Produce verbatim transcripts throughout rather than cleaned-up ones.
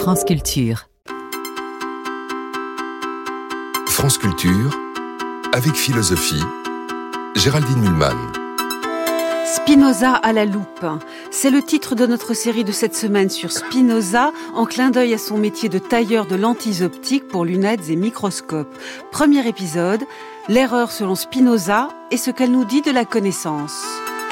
France Culture. France Culture, avec philosophie, Géraldine Mühlmann. Spinoza à la loupe, c'est le titre de notre série de cette semaine sur Spinoza, en clin d'œil à son métier de tailleur de lentilles optiques pour lunettes et microscopes. Premier épisode, l'erreur selon Spinoza et ce qu'elle nous dit de la connaissance.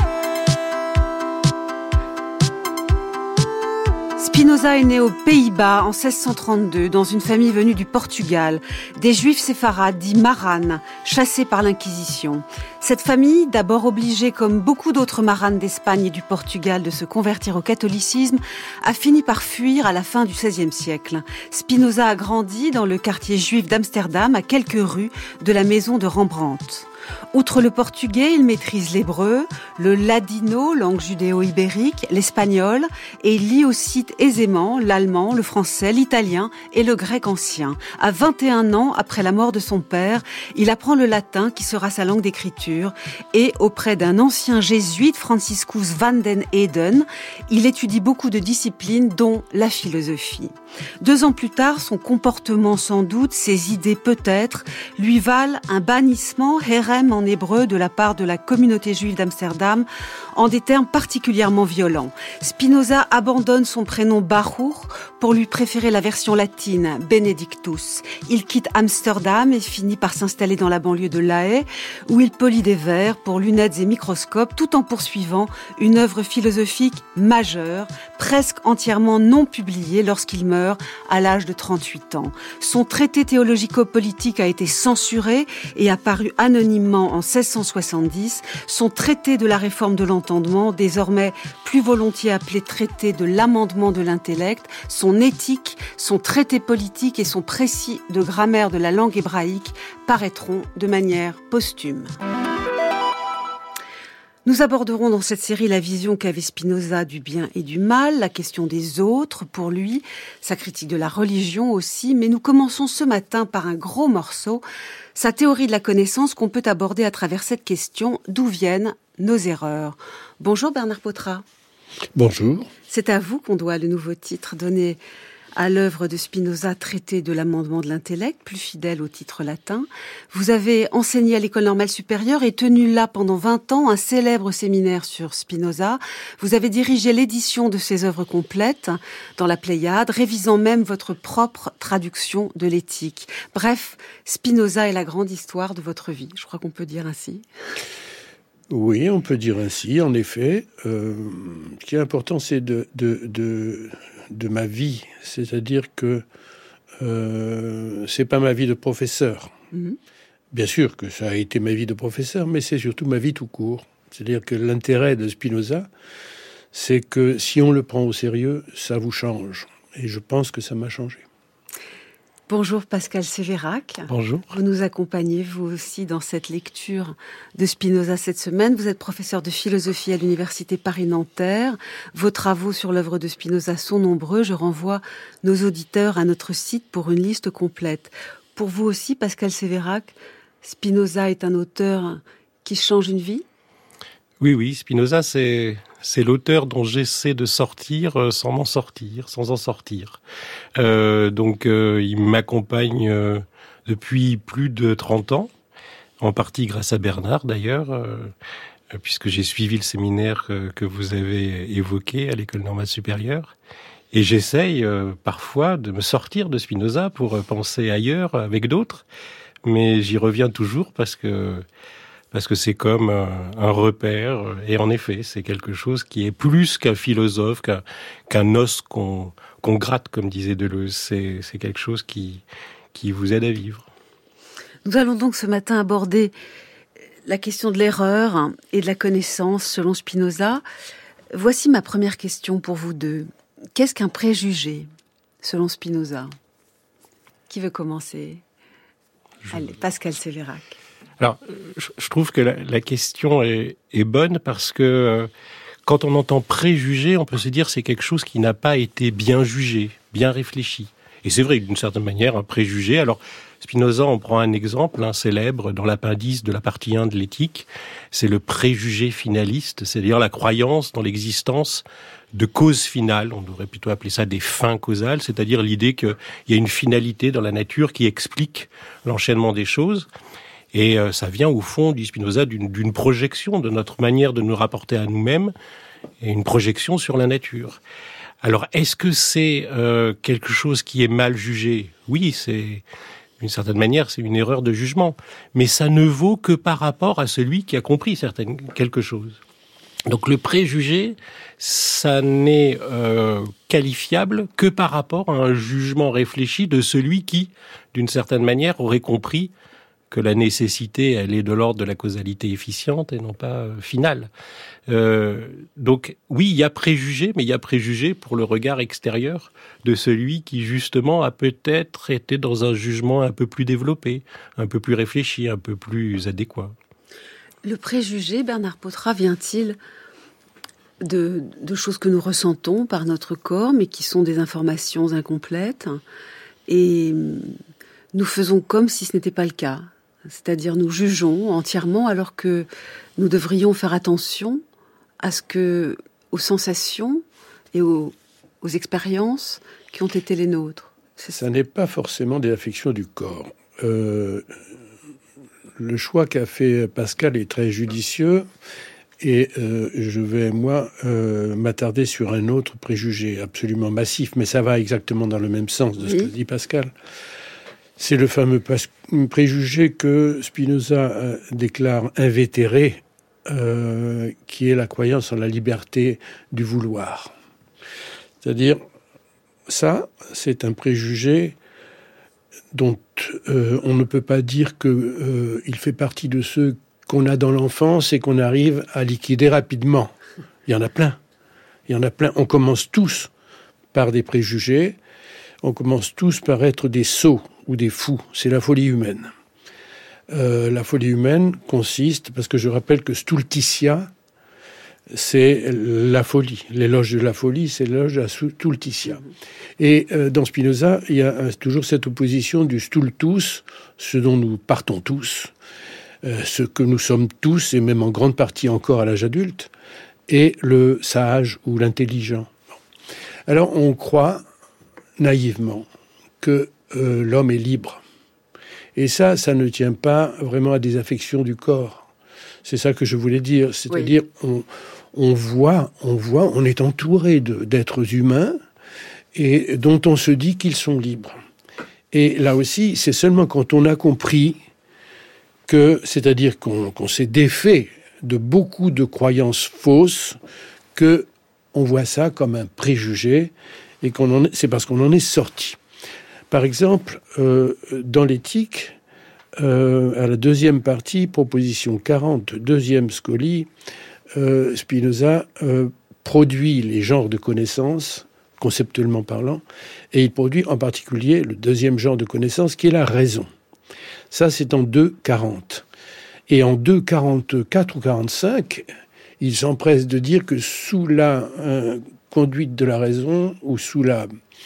Spinoza est né aux Pays-Bas en seize cent trente-deux dans une famille venue du Portugal, des juifs séfarades dits maranes, chassés par l'Inquisition. Cette famille, d'abord obligée comme beaucoup d'autres maranes d'Espagne et du Portugal de se convertir au catholicisme, a fini par fuir à la fin du seizième siècle. Spinoza a grandi dans le quartier juif d'Amsterdam, à quelques rues de la maison de Rembrandt. Outre le portugais, il maîtrise l'hébreu, le ladino, langue judéo-ibérique, l'espagnol, et il lit aussi aisément l'allemand, le français, l'italien et le grec ancien. À vingt et un ans, après la mort de son père, il apprend le latin qui sera sa langue d'écriture et auprès d'un ancien jésuite, Franciscus van den Eeden, il étudie beaucoup de disciplines dont la philosophie. Deux ans plus tard, son comportement sans doute, ses idées peut-être, lui valent un bannissement, herem en hébreu, de la part de la communauté juive d'Amsterdam, en des termes particulièrement violents. Spinoza abandonne son prénom Baruch pour lui préférer la version latine, Benedictus. Il quitte Amsterdam et finit par s'installer dans la banlieue de La Haye, où il polit des verres pour lunettes et microscopes, tout en poursuivant une œuvre philosophique majeure, presque entièrement non publiée lorsqu'il meurt à l'âge de trente-huit ans. Son traité théologico-politique a été censuré et apparu anonymement en seize cent soixante-dix. Son traité de la réforme de l'entendement, désormais plus volontiers appelé traité de l'amendement de l'intellect, son éthique, son traité politique et son précis de grammaire de la langue hébraïque paraîtront de manière posthume. Nous aborderons dans cette série la vision qu'avait Spinoza du bien et du mal, la question des autres pour lui, sa critique de la religion aussi, mais nous commençons ce matin par un gros morceau, sa théorie de la connaissance qu'on peut aborder à travers cette question, d'où viennent nos erreurs. Bonjour Bernard Potra. Bonjour. C'est à vous qu'on doit le nouveau titre donné à l'œuvre de Spinoza, traité de l'amendement de l'intellect, plus fidèle au titre latin. Vous avez enseigné à l'École normale supérieure et tenu là pendant vingt ans un célèbre séminaire sur Spinoza. Vous avez dirigé l'édition de ses œuvres complètes dans la Pléiade, révisant même votre propre traduction de l'éthique. Bref, Spinoza est la grande histoire de votre vie. Je crois qu'on peut dire ainsi. Oui, on peut dire ainsi, en effet. Euh, ce qui est important, c'est de, de, de, de ma vie. C'est-à-dire que euh, c'est pas ma vie de professeur. Mmh. Bien sûr que ça a été ma vie de professeur, mais c'est surtout ma vie tout court. C'est-à-dire que l'intérêt de Spinoza, c'est que si on le prend au sérieux, ça vous change. Et je pense que ça m'a changé. Bonjour Pascal Sévérac. Bonjour. Vous nous accompagnez, vous aussi, dans cette lecture de Spinoza cette semaine. Vous êtes professeur de philosophie à l'Université Paris-Nanterre. Vos travaux sur l'œuvre de Spinoza sont nombreux. Je renvoie nos auditeurs à notre site pour une liste complète. Pour vous aussi, Pascal Sévérac, Spinoza est un auteur qui change une vie ? Oui, oui, Spinoza, c'est... C'est l'auteur dont j'essaie de sortir sans m'en sortir, sans en sortir. Euh, donc, euh, il m'accompagne euh, depuis plus de trente ans, en partie grâce à Bernard d'ailleurs, euh, puisque j'ai suivi le séminaire que, que vous avez évoqué à l'École normale supérieure. Et j'essaye euh, parfois de me sortir de Spinoza pour penser ailleurs avec d'autres, mais j'y reviens toujours parce que... Parce que c'est comme un, un repère, et en effet, c'est quelque chose qui est plus qu'un philosophe, qu'un, qu'un os qu'on, qu'on gratte, comme disait Deleuze. C'est, c'est quelque chose qui, qui vous aide à vivre. Nous allons donc ce matin aborder la question de l'erreur et de la connaissance selon Spinoza. Voici ma première question pour vous deux. Qu'est-ce qu'un préjugé selon Spinoza ? Qui veut commencer ? Je... Allez, Pascal Sévérac. Alors, je trouve que la, la question est, est bonne parce que euh, quand on entend préjugé, on peut se dire que c'est quelque chose qui n'a pas été bien jugé, bien réfléchi. Et c'est vrai, d'une certaine manière, un préjugé. Alors, Spinoza en prend un exemple, un célèbre, dans l'appendice de la partie un de l'éthique. C'est le préjugé finaliste, c'est-à-dire la croyance dans l'existence de causes finales. On devrait plutôt appeler ça des fins causales, c'est-à-dire l'idée qu'il y a une finalité dans la nature qui explique l'enchaînement des choses. Et euh, ça vient, au fond, dit Spinoza, d'une, d'une projection de notre manière de nous rapporter à nous-mêmes et une projection sur la nature. Alors, est-ce que c'est euh, quelque chose qui est mal jugé ? Oui, c'est... D'une certaine manière, c'est une erreur de jugement. Mais ça ne vaut que par rapport à celui qui a compris certaines, quelque chose. Donc le préjugé, ça n'est euh, qualifiable que par rapport à un jugement réfléchi de celui qui, d'une certaine manière, aurait compris que la nécessité, elle est de l'ordre de la causalité efficiente et non pas euh, finale. Euh, donc oui, il y a préjugé, mais il y a préjugé pour le regard extérieur de celui qui justement a peut-être été dans un jugement un peu plus développé, un peu plus réfléchi, un peu plus adéquat. Le préjugé, Bernard Pottrat, vient-il de, de choses que nous ressentons par notre corps, mais qui sont des informations incomplètes, et nous faisons comme si ce n'était pas le cas. C'est-à-dire nous jugeons entièrement alors que nous devrions faire attention à ce que, aux sensations et aux, aux expériences qui ont été les nôtres. C'est ça. Ça n'est pas forcément des affections du corps. Euh, le choix qu'a fait Pascal est très judicieux et euh, je vais, moi, euh, m'attarder sur un autre préjugé absolument massif, mais ça va exactement dans le même sens de ce oui. que dit Pascal. C'est le fameux préjugé que Spinoza euh, déclare invétéré, euh, qui est la croyance en la liberté du vouloir. C'est-à-dire, ça, c'est un préjugé dont euh, on ne peut pas dire qu'il euh, fait partie de ceux qu'on a dans l'enfance et qu'on arrive à liquider rapidement. Il y en a plein. Il y en a plein. On commence tous par des préjugés. On commence tous par être des sots ou des fous. C'est la folie humaine. Euh, la folie humaine consiste, parce que je rappelle que Stultitia, c'est la folie. L'éloge de la folie, c'est l'éloge à Stultitia. Et euh, dans Spinoza, il y a euh, toujours cette opposition du stultus, ce dont nous partons tous, euh, ce que nous sommes tous, et même en grande partie encore à l'âge adulte, et le sage ou l'intelligent. Alors on croit naïvement que euh, l'homme est libre. Et ça, ça ne tient pas vraiment à des affections du corps. C'est ça que je voulais dire. C'est-à-dire, oui. on, on voit, on voit, on est entouré de, d'êtres humains et dont on se dit qu'ils sont libres. Et là aussi, c'est seulement quand on a compris que, c'est-à-dire qu'on, qu'on s'est défait de beaucoup de croyances fausses, que on voit ça comme un préjugé et qu'on en est, c'est parce qu'on en est sorti. Par exemple, euh, dans l'éthique, euh, à la deuxième partie, proposition quarante, deuxième scolie, euh, Spinoza euh, produit les genres de connaissances, conceptuellement parlant, et il produit en particulier le deuxième genre de connaissance qui est la raison. Ça, c'est en deux quarante. Et en deux quarante-quatre ou quarante-cinq, il s'empresse de dire que sous la euh, conduite de la raison, ou sous la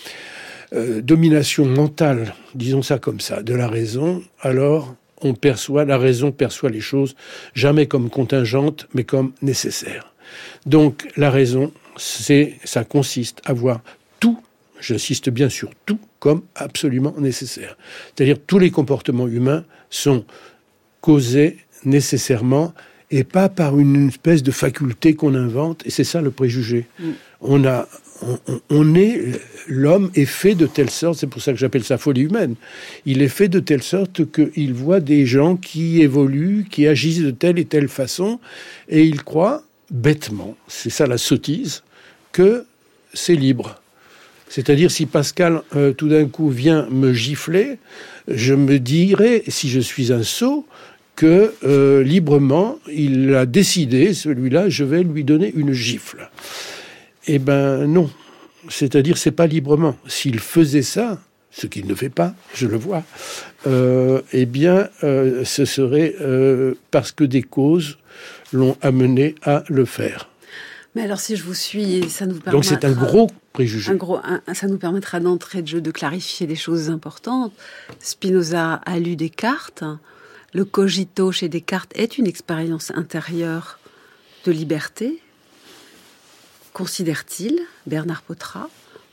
euh, domination mentale, disons ça comme ça, de la raison, alors on perçoit, la raison perçoit les choses jamais comme contingentes, mais comme nécessaires. Donc la raison, c'est, ça consiste à voir tout, j'insiste bien sur tout, comme absolument nécessaire. C'est-à-dire tous les comportements humains sont causés nécessairement et pas par une espèce de faculté qu'on invente. Et c'est ça le préjugé. Mm. On a, on, on est, l'homme est fait de telle sorte, c'est pour ça que j'appelle ça folie humaine, il est fait de telle sorte qu'il voit des gens qui évoluent, qui agissent de telle et telle façon, et il croit bêtement, c'est ça la sottise, que c'est libre. C'est-à-dire, si Pascal, euh, tout d'un coup, vient me gifler, je me dirais, si je suis un sot, que euh, librement, il a décidé, celui-là, je vais lui donner une gifle. Eh ben non. C'est-à-dire, c'est pas librement. S'il faisait ça, ce qu'il ne fait pas, je le vois, euh, eh bien, euh, ce serait euh, parce que des causes l'ont amené à le faire. Mais alors, si je vous suis, ça nous permettra... Donc c'est un gros préjugé. Un gros, un, ça nous permettra d'entrer de jeu de clarifier des choses importantes. Spinoza a lu Descartes. Le cogito chez Descartes est une expérience intérieure de liberté. Considère-t-il, Bernard Potra,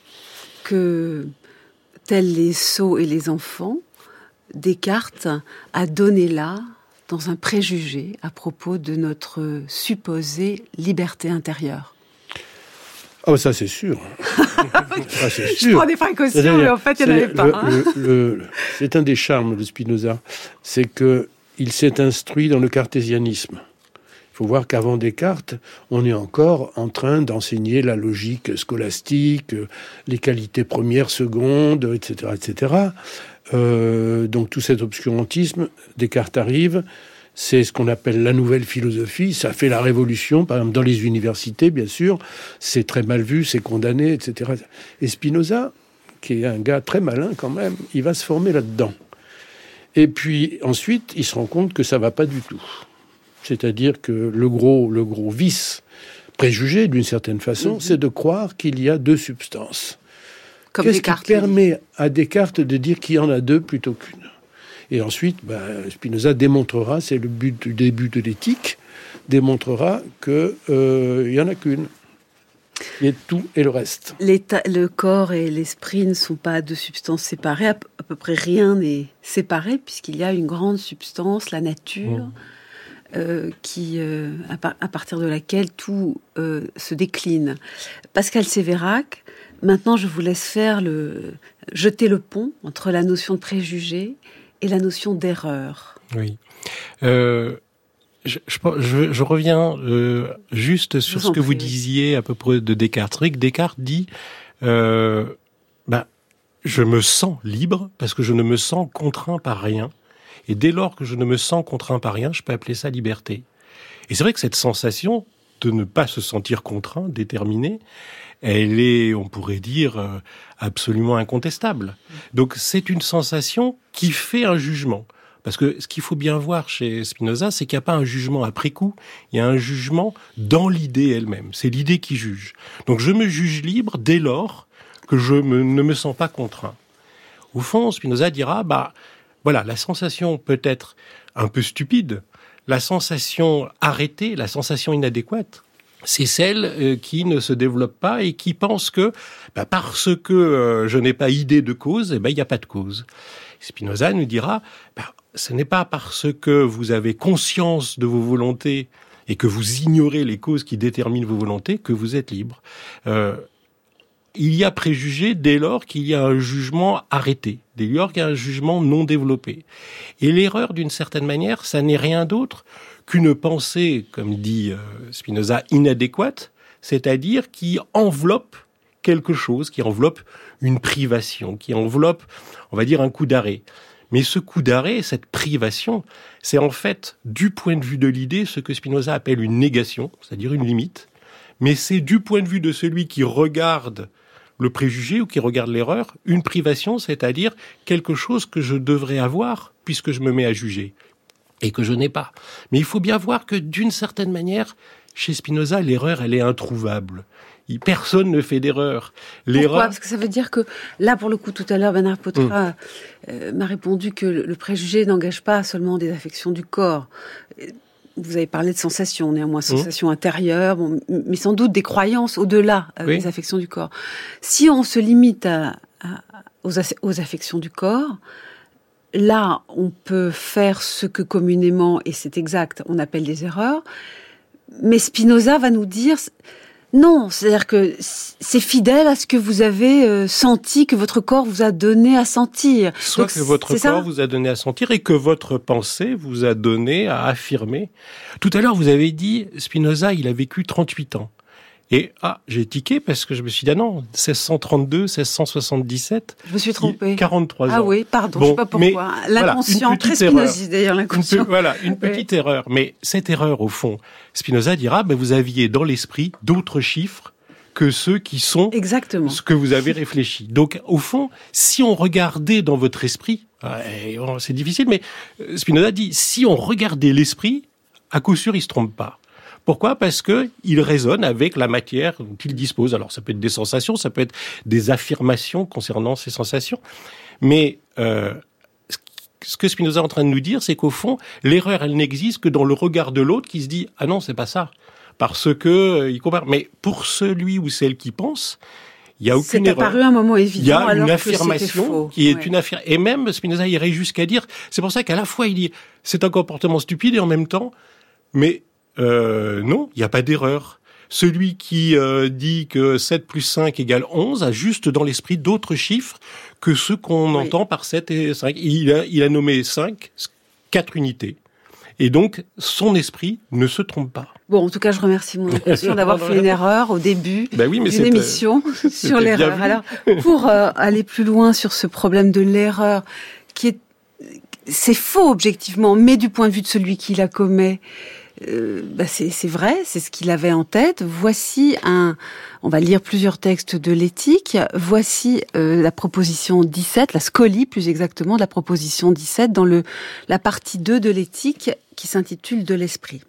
que, tels les sots et les enfants, Descartes a donné là, dans un préjugé, à propos de notre supposée liberté intérieure? Ah, oh, ça c'est sûr. ça, c'est sûr. Je prends des précautions, mais en fait, il n'y en avait pas. Le, hein. le, le, c'est un des charmes de Spinoza, c'est qu'il s'est instruit dans le cartésianisme. Il faut voir qu'avant Descartes, on est encore en train d'enseigner la logique scolastique, les qualités premières, secondes, et cetera, et cetera. Euh, donc tout cet obscurantisme, Descartes arrive, c'est ce qu'on appelle la nouvelle philosophie, ça fait la révolution, par exemple dans les universités, bien sûr, c'est très mal vu, c'est condamné, et cetera. Et Spinoza, qui est un gars très malin quand même, il va se former là-dedans. Et puis ensuite, il se rend compte que ça va pas du tout. C'est-à-dire que le gros, le gros vice préjugé, d'une certaine façon, mmh. c'est de croire qu'il y a deux substances. Comme Qu'est-ce Descartes, qui permet à Descartes de dire qu'il y en a deux plutôt qu'une? Et ensuite, ben, Spinoza démontrera, c'est le but du début de l'éthique, démontrera qu'il euh, n'y en a qu'une. Il y a tout et le reste. L'état, le corps et l'esprit ne sont pas deux substances séparées. À, p- à peu près rien n'est séparé, puisqu'il y a une grande substance, la nature, mmh. euh, qui, euh, à, par- à partir de laquelle tout euh, se décline. Pascal Sévérac, maintenant, je vous laisse faire le jeter le pont entre la notion de préjugé et la notion d'erreur. Oui. Euh, je, je, je reviens euh, juste sur ce que prie. vous disiez à peu près de Descartes. C'est vrai que Descartes dit euh, bah, je me sens libre parce que je ne me sens contraint par rien. Et dès lors que je ne me sens contraint par rien, je peux appeler ça liberté. Et c'est vrai que cette sensation de ne pas se sentir contraint, déterminé, elle est, on pourrait dire, euh, absolument incontestable. Donc c'est une sensation qui fait un jugement. Parce que ce qu'il faut bien voir chez Spinoza, c'est qu'il n'y a pas un jugement après coup, il y a un jugement dans l'idée elle-même. C'est l'idée qui juge. Donc je me juge libre dès lors que je me, ne me sens pas contraint. Au fond, Spinoza dira, bah voilà, la sensation peut être un peu stupide, la sensation arrêtée, la sensation inadéquate, c'est celle euh, qui ne se développe pas et qui pense que bah, parce que euh, je n'ai pas idée de cause, eh ben, il n'y a pas de cause. Spinoza nous dira, bah, ce n'est pas parce que vous avez conscience de vos volontés et que vous ignorez les causes qui déterminent vos volontés que vous êtes libre. Euh, il y a préjugé dès lors qu'il y a un jugement arrêté, dès lors qu'il y a un jugement non développé. Et l'erreur, d'une certaine manière, ça n'est rien d'autre qu'une pensée, comme dit euh, Spinoza, inadéquate, c'est-à-dire qui enveloppe quelque chose, qui enveloppe une privation, qui enveloppe, on va dire, un coup d'arrêt. Mais ce coup d'arrêt, cette privation, c'est en fait, du point de vue de l'idée, ce que Spinoza appelle une négation, c'est-à-dire une limite, mais c'est du point de vue de celui qui regarde le préjugé ou qui regarde l'erreur, une privation, c'est-à-dire quelque chose que je devrais avoir puisque je me mets à juger et que je n'ai pas. Mais il faut bien voir que d'une certaine manière, chez Spinoza, l'erreur, elle est introuvable. Personne ne fait d'erreur. L'erreur... Pourquoi ? Parce que ça veut dire que, là, pour le coup, tout à l'heure, Bernard Potra mmh. euh, m'a répondu que le, le préjugé n'engage pas seulement des affections du corps. Vous avez parlé de sensations, néanmoins, sensations mmh. intérieures, bon, mais sans doute des croyances au-delà euh, oui. des affections du corps. Si on se limite à, à, aux, aux affections du corps, là, on peut faire ce que communément, et c'est exact, on appelle des erreurs, mais Spinoza va nous dire... Non, c'est-à-dire que c'est fidèle à ce que vous avez euh, senti, que votre corps vous a donné à sentir. Soit Donc, que votre corps ça vous a donné à sentir et que votre pensée vous a donné à affirmer. Tout à l'heure, vous avez dit, Spinoza, il a vécu trente-huit ans. Et, ah, j'ai tiqué parce que je me suis dit, ah non, seize cent trente-deux, seize cent soixante-dix-sept. Je me suis trompée. quarante-trois ans. Ah oui, pardon, bon, je sais pas pourquoi. L'inconscient, voilà, très spinoziste d'ailleurs, l'inconscient. Pe- voilà, une petite oui. erreur. Mais cette erreur, au fond, Spinoza dira, ben, vous aviez dans l'esprit d'autres chiffres que ceux qui sont exactement ce que vous avez réfléchi. Donc, au fond, si on regardait dans votre esprit, c'est difficile, mais Spinoza dit, si on regardait l'esprit, à coup sûr, il se trompe pas. Pourquoi ? Parce que il raisonne avec la matière dont il dispose. Alors, ça peut être des sensations, ça peut être des affirmations concernant ces sensations. Mais euh, ce que Spinoza est en train de nous dire, c'est qu'au fond, l'erreur, elle n'existe que dans le regard de l'autre qui se dit « Ah non, c'est pas ça », parce que euh, il compare. Mais pour celui ou celle qui pense, il y a aucune erreur. C'est apparu un moment évident. Il y a alors une que affirmation faux. qui est ouais. une affirmation. Et même Spinoza irait jusqu'à dire, c'est pour ça qu'à la fois il dit c'est un comportement stupide et en même temps, mais euh, non, il n'y a pas d'erreur. Celui qui euh, dit que sept plus cinq égale onze a juste dans l'esprit d'autres chiffres que ceux qu'on oui. entend par sept et cinq. Il a, il a nommé cinq, quatre unités. Et donc, son esprit ne se trompe pas. Bon, en tout cas, je remercie mon impression d'avoir fait une erreur au début ben oui, mais d'une émission sur l'erreur. Alors, pour euh, aller plus loin sur ce problème de l'erreur, qui est, c'est faux objectivement, mais du point de vue de celui qui la commet, euh, bah c'est, c'est vrai, c'est ce qu'il avait en tête. Voici un, on va lire plusieurs textes de l'éthique. Voici euh, la proposition dix-sept, la scolie plus exactement, de la proposition dix-sept dans le la partie deux de l'éthique qui s'intitule de l'esprit.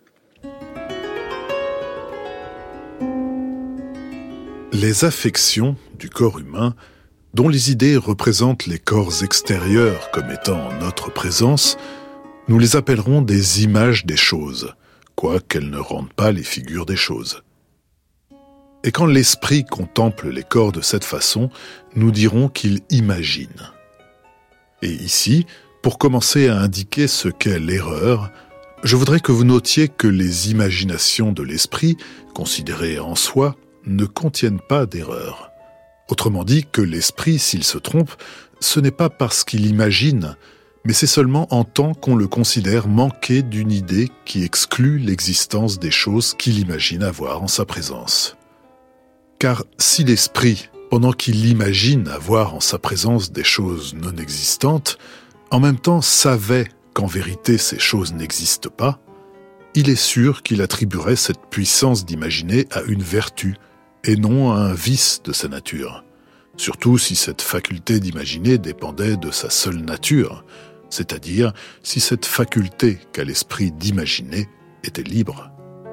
Les affections du corps humain, dont les idées représentent les corps extérieurs comme étant en notre présence, nous les appellerons des images des choses, quoiqu'elles ne rendent pas les figures des choses. Et quand l'esprit contemple les corps de cette façon, nous dirons qu'il imagine. Et ici, pour commencer à indiquer ce qu'est l'erreur, je voudrais que vous notiez que les imaginations de l'esprit, considérées en soi, ne contiennent pas d'erreur. Autrement dit, que l'esprit, s'il se trompe, ce n'est pas parce qu'il imagine, mais c'est seulement en tant qu'on le considère manquer d'une idée qui exclut l'existence des choses qu'il imagine avoir en sa présence. Car si l'esprit, pendant qu'il imagine avoir en sa présence des choses non existantes, en même temps savait qu'en vérité ces choses n'existent pas, il est sûr qu'il attribuerait cette puissance d'imaginer à une vertu, et non à un vice de sa nature. Surtout si cette faculté d'imaginer dépendait de sa seule nature, c'est-à-dire si cette faculté qu'a l'esprit d'imaginer était libre.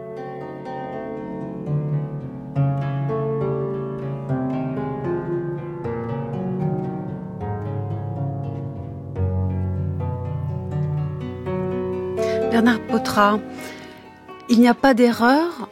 Bernard Potra, il n'y a pas d'erreur,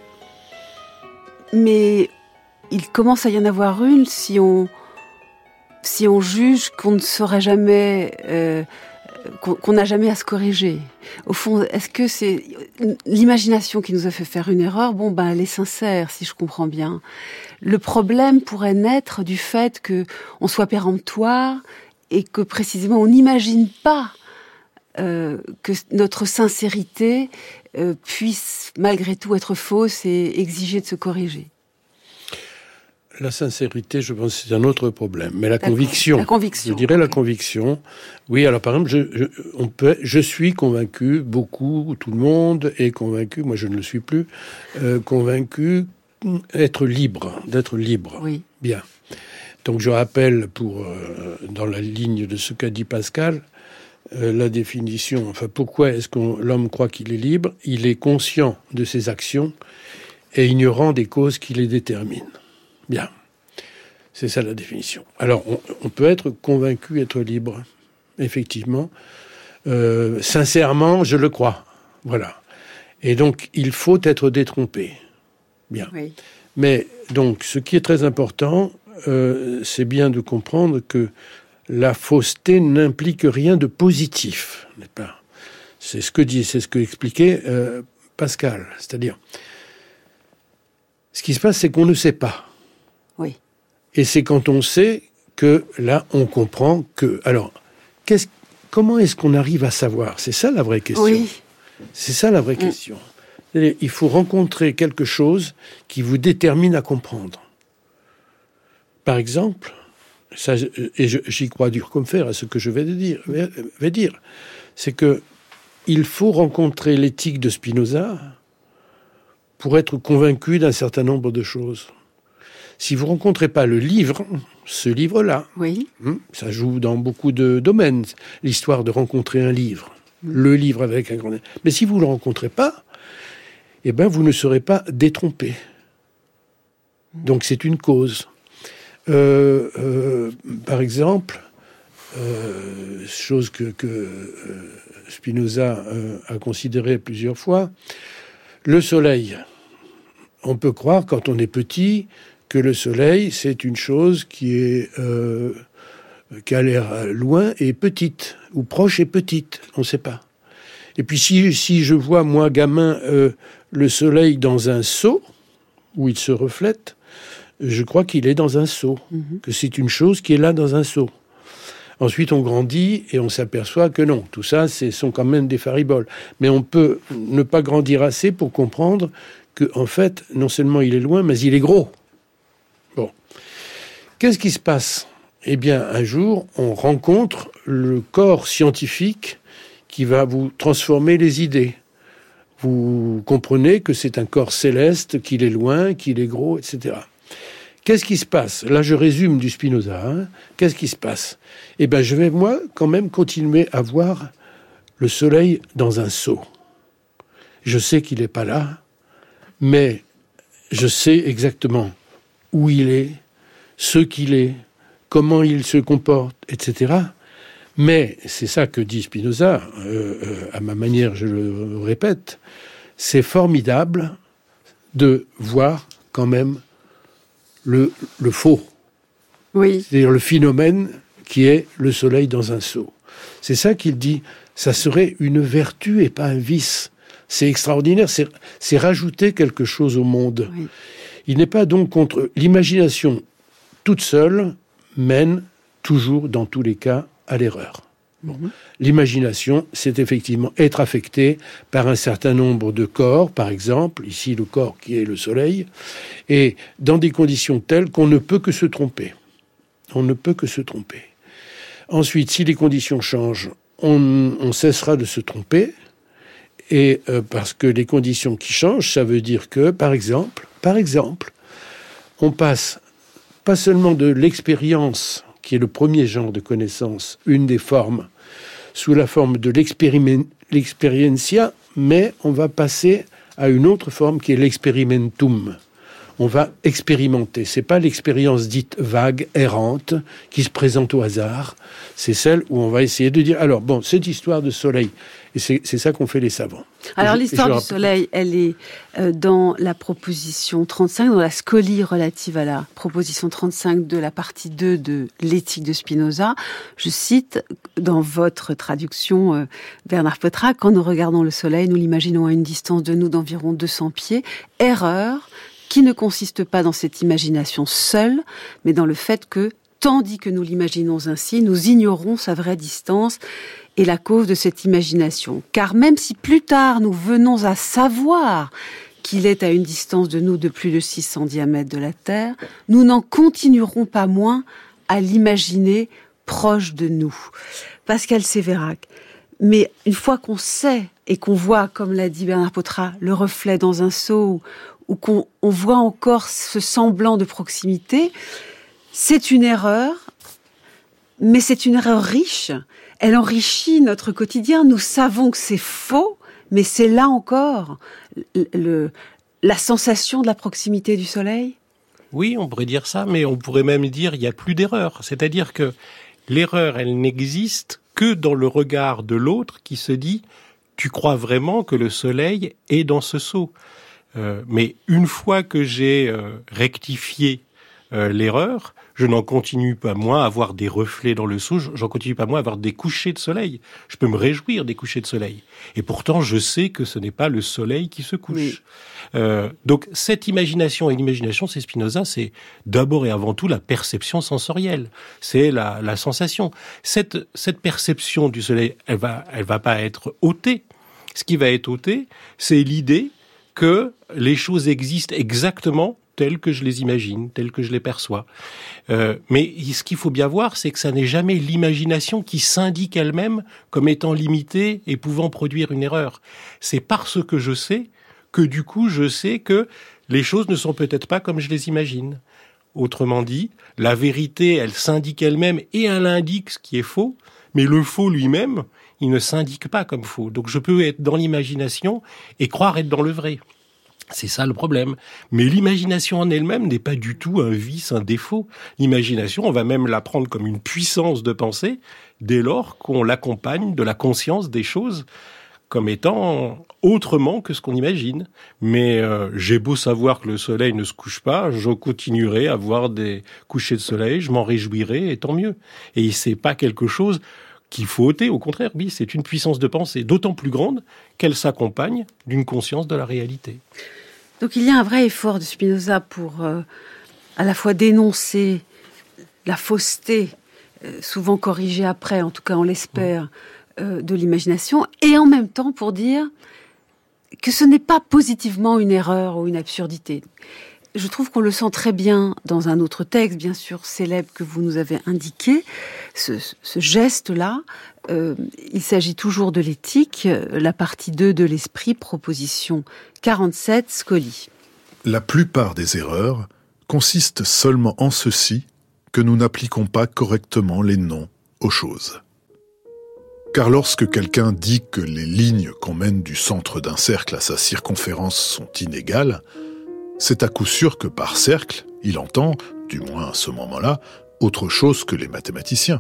mais il commence à y en avoir une si on, si on juge qu'on ne saurait jamais, euh, qu'on, qu'on n'a jamais à se corriger. Au fond, est-ce que c'est l'imagination qui nous a fait faire une erreur ? Bon, ben, elle est sincère, si je comprends bien. Le problème pourrait naître du fait que on soit péremptoire et que précisément on n'imagine pas euh, que notre sincérité euh, puisse malgré tout être fausse et exiger de se corriger. La sincérité, je pense, c'est un autre problème. Mais la, la conviction, la conviction, je dirais la conviction. Oui, alors par exemple, je, je, on peut, je suis convaincu, beaucoup, tout le monde est convaincu, moi je ne le suis plus, euh, convaincu être libre, d'être libre. Oui. Bien. Donc je rappelle, pour euh, dans la ligne de ce qu'a dit Pascal, euh, la définition, enfin pourquoi est-ce que l'homme croit qu'il est libre ? Il est conscient de ses actions et ignorant des causes qui les déterminent. Bien, c'est ça la définition. Alors, on, on peut être convaincu, être libre, effectivement. Euh, sincèrement, je le crois. Voilà. Et donc, il faut être détrompé. Bien. Oui. Mais, donc, ce qui est très important, euh, c'est bien de comprendre que la fausseté n'implique rien de positif, n'est-ce pas ? C'est ce que dit, c'est ce que expliquait euh, Pascal. C'est-à-dire, ce qui se passe, c'est qu'on ne sait pas. Oui. Et c'est quand on sait que là, on comprend que... Alors, qu'est-ce, comment est-ce qu'on arrive à savoir ? C'est ça la vraie question. Oui. C'est ça la vraie mmh. question. C'est-à-dire, il faut rencontrer quelque chose qui vous détermine à comprendre. Par exemple, ça, et je, j'y crois dur comme fer à ce que je vais dire, vais, vais dire, c'est que il faut rencontrer l'éthique de Spinoza pour être convaincu d'un certain nombre de choses. Si vous ne rencontrez pas le livre, ce livre-là, oui. ça joue dans beaucoup de domaines, l'histoire de rencontrer un livre, le livre avec un grand... Mais si vous ne le rencontrez pas, eh ben, vous ne serez pas détrompé. Donc c'est une cause. Euh, euh, par exemple, euh, chose que, que euh, Spinoza euh, a considérée plusieurs fois, le soleil. On peut croire, quand on est petit, que le soleil, c'est une chose qui est euh, qui a l'air loin et petite, ou proche et petite, on ne sait pas. Et puis si, si je vois, moi, gamin, euh, le soleil dans un seau, où il se reflète, je crois qu'il est dans un seau, mmh. que c'est une chose qui est là dans un seau. Ensuite, on grandit et on s'aperçoit que non, tout ça, ce sont quand même des fariboles. Mais on peut ne pas grandir assez pour comprendre que, en fait, non seulement il est loin, mais il est gros. Bon. Qu'est-ce qui se passe ? Eh bien, un jour, on rencontre le corps scientifique qui va vous transformer les idées. Vous comprenez que c'est un corps céleste, qu'il est loin, qu'il est gros, et cetera. Qu'est-ce qui se passe ? Là, je résume du Spinoza. Hein. Qu'est-ce qui se passe ? Eh bien, je vais, moi, quand même continuer à voir le soleil dans un seau. Je sais qu'il n'est pas là, mais je sais exactement où il est, ce qu'il est, comment il se comporte, et cetera. Mais, c'est ça que dit Spinoza, euh, euh, à ma manière, je le répète, c'est formidable de voir quand même le, le faux. Oui. C'est-à-dire le phénomène qui est le soleil dans un seau. C'est ça qu'il dit, ça serait une vertu et pas un vice. C'est extraordinaire, c'est, c'est rajouter quelque chose au monde. Oui. Il n'est pas donc contre l'imagination toute seule, mène toujours, dans tous les cas, à l'erreur. Bon. Mmh. L'imagination, c'est effectivement être affecté par un certain nombre de corps, par exemple, ici le corps qui est le soleil, et dans des conditions telles qu'on ne peut que se tromper. On ne peut que se tromper. Ensuite, si les conditions changent, on, on cessera de se tromper, et euh, parce que les conditions qui changent, ça veut dire que, par exemple, par exemple, on passe pas seulement de l'expérience, qui est le premier genre de connaissance, une des formes, sous la forme de l'expériencia, mais on va passer à une autre forme qui est l'experimentum. On va expérimenter. C'est pas l'expérience dite vague, errante, qui se présente au hasard. C'est celle où on va essayer de dire, alors bon, cette histoire de soleil, et c'est, c'est ça qu'ont fait les savants. Alors je, l'histoire je du rappelle... soleil, elle est euh, dans la proposition trente-cinq, dans la scolie relative à la proposition trente-cinq de la partie deux de l'éthique de Spinoza. Je cite dans votre traduction, euh, Bernard Petra, quand nous regardons le soleil, nous l'imaginons à une distance de nous d'environ deux cents pieds. Erreur qui ne consiste pas dans cette imagination seule, mais dans le fait que, tandis que nous l'imaginons ainsi, nous ignorons sa vraie distance et la cause de cette imagination. Car même si plus tard nous venons à savoir qu'il est à une distance de nous de plus de six cents diamètres de la Terre, nous n'en continuerons pas moins à l'imaginer proche de nous. Pascal Sévérac, mais une fois qu'on sait et qu'on voit, comme l'a dit Bernard Petra, le reflet dans un seau, ou qu'on on voit encore ce semblant de proximité, c'est une erreur, mais c'est une erreur riche. Elle enrichit notre quotidien. Nous savons que c'est faux, mais c'est là encore le, le, la sensation de la proximité du soleil. Oui, on pourrait dire ça, mais on pourrait même dire qu'il n'y a plus d'erreur. C'est-à-dire que l'erreur, elle n'existe que dans le regard de l'autre qui se dit « tu crois vraiment que le soleil est dans ce seau ?» Euh, mais une fois que j'ai euh, rectifié euh, l'erreur, je n'en continue pas moins à avoir des reflets dans le seau, j'en continue pas moins à avoir des couchers de soleil. Je peux me réjouir des couchers de soleil. Et pourtant, je sais que ce n'est pas le soleil qui se couche. Oui. Euh, donc, cette imagination, et l'imagination, c'est Spinoza, c'est d'abord et avant tout la perception sensorielle. C'est la, la sensation. Cette, cette perception du soleil, elle va, elle va pas être ôtée. Ce qui va être ôté, c'est l'idée que les choses existent exactement telles que je les imagine, telles que je les perçois. Euh, mais ce qu'il faut bien voir, c'est que ça n'est jamais l'imagination qui s'indique elle-même comme étant limitée et pouvant produire une erreur. C'est parce que je sais que du coup, je sais que les choses ne sont peut-être pas comme je les imagine. Autrement dit, la vérité, elle s'indique elle-même et elle indique ce qui est faux, mais le faux lui-même, il ne s'indique pas comme faux. Donc je peux être dans l'imagination et croire être dans le vrai. C'est ça le problème. Mais l'imagination en elle-même n'est pas du tout un vice, un défaut. L'imagination, on va même la prendre comme une puissance de pensée dès lors qu'on l'accompagne de la conscience des choses comme étant autrement que ce qu'on imagine. Mais euh, j'ai beau savoir que le soleil ne se couche pas, je continuerai à voir des couchers de soleil, je m'en réjouirai, et tant mieux. Et c'est pas quelque chose qu'il faut ôter, au contraire, oui, c'est une puissance de pensée d'autant plus grande qu'elle s'accompagne d'une conscience de la réalité. Donc il y a un vrai effort de Spinoza pour euh, à la fois dénoncer la fausseté, euh, souvent corrigée après, en tout cas on l'espère, euh, de l'imagination, et en même temps pour dire que ce n'est pas positivement une erreur ou une absurdité. Je trouve qu'on le sent très bien dans un autre texte, bien sûr célèbre, que vous nous avez indiqué. Ce, ce geste-là, euh, il s'agit toujours de l'éthique, la partie deux de l'esprit, proposition quarante-sept, Scoli. La plupart des erreurs consistent seulement en ceci que nous n'appliquons pas correctement les noms aux choses. Car lorsque quelqu'un dit que les lignes qu'on mène du centre d'un cercle à sa circonférence sont inégales, c'est à coup sûr que par cercle, il entend, du moins à ce moment-là, autre chose que les mathématiciens.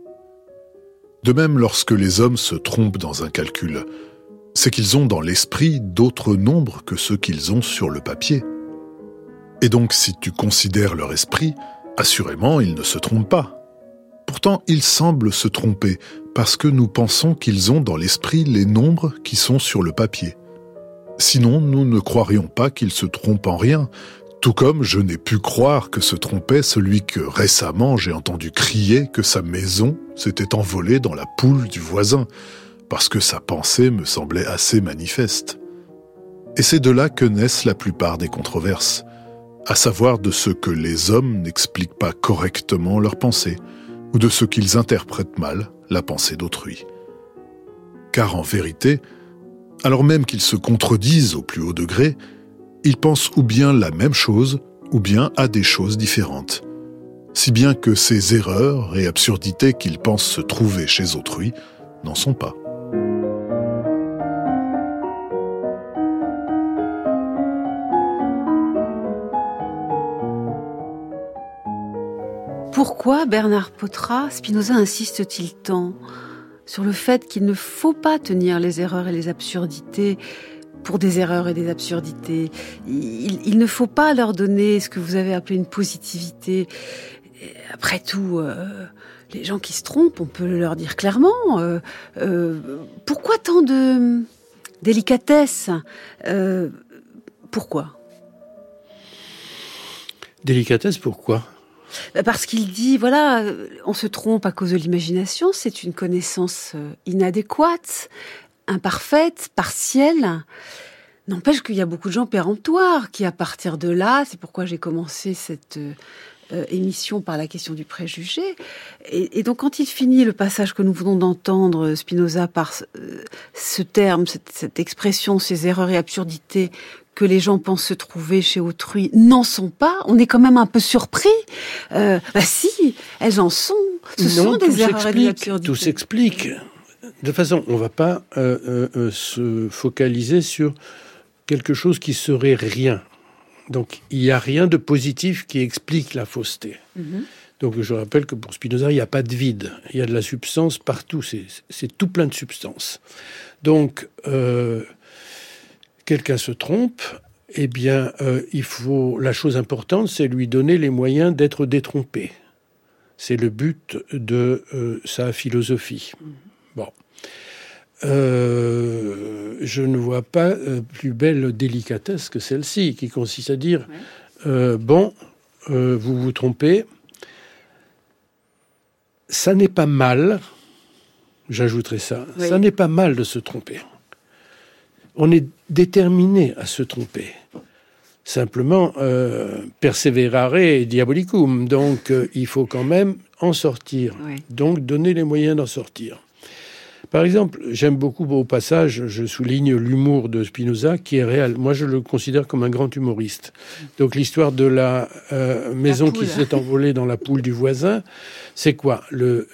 De même, lorsque les hommes se trompent dans un calcul, c'est qu'ils ont dans l'esprit d'autres nombres que ceux qu'ils ont sur le papier. Et donc, si tu considères leur esprit, assurément, ils ne se trompent pas. Pourtant, ils semblent se tromper, parce que nous pensons qu'ils ont dans l'esprit les nombres qui sont sur le papier. Sinon, nous ne croirions pas qu'ils se trompent en rien, tout comme je n'ai pu croire que se trompait celui que récemment j'ai entendu crier que sa maison s'était envolée dans la poule du voisin, parce que sa pensée me semblait assez manifeste. Et c'est de là que naissent la plupart des controverses, à savoir de ce que les hommes n'expliquent pas correctement leur pensée, ou de ce qu'ils interprètent mal la pensée d'autrui. Car en vérité, alors même qu'ils se contredisent au plus haut degré, ils pensent ou bien la même chose, ou bien à des choses différentes. Si bien que ces erreurs et absurdités qu'ils pensent se trouver chez autrui n'en sont pas. Pourquoi Bernard Pottrat, Spinoza insiste-t-il tant sur le fait qu'il ne faut pas tenir les erreurs et les absurdités pour des erreurs et des absurdités. Il, il ne faut pas leur donner ce que vous avez appelé une positivité. Après tout, euh, les gens qui se trompent, on peut leur dire clairement. Euh, euh, pourquoi tant de délicatesse ? euh, Pourquoi ? Délicatesse, pourquoi ? Parce qu'il dit, voilà, on se trompe à cause de l'imagination, c'est une connaissance inadéquate, imparfaite, partielle. N'empêche qu'il y a beaucoup de gens péremptoires qui, à partir de là, c'est pourquoi j'ai commencé cette euh, émission par la question du préjugé. Et, et donc, quand il finit le passage que nous venons d'entendre, Spinoza, par euh, ce terme, cette, cette expression, ces erreurs et absurdités que les gens pensent se trouver chez autrui n'en sont pas, on est quand même un peu surpris. Euh, bah si, elles en sont. Ce non, sont des erreurs et des absurdités. Tout s'explique. De toute façon, on ne va pas euh, euh, se focaliser sur quelque chose qui serait rien. Donc, il n'y a rien de positif qui explique la fausseté. Mm-hmm. Donc, je rappelle que pour Spinoza, il n'y a pas de vide. Il y a de la substance partout. C'est, c'est tout plein de substance. Donc, euh, quelqu'un se trompe, eh bien, euh, il faut. La chose importante, c'est lui donner les moyens d'être détrompé. C'est le but de euh, sa philosophie. Bon. Euh, je ne vois pas euh, plus belle délicatesse que celle-ci, qui consiste à dire ouais. euh, bon, euh, vous vous trompez, ça n'est pas mal, j'ajouterai ça, oui. Ça n'est pas mal de se tromper. On est déterminé à se tromper. Simplement, euh, perseverare diabolicum, donc euh, il faut quand même en sortir, oui. Donc donner les moyens d'en sortir. Par exemple, j'aime beaucoup au passage, je souligne l'humour de Spinoza qui est réel. Moi, je le considère comme un grand humoriste. Donc, l'histoire de la euh, maison la qui s'est envolée dans la poule du voisin, c'est quoi ?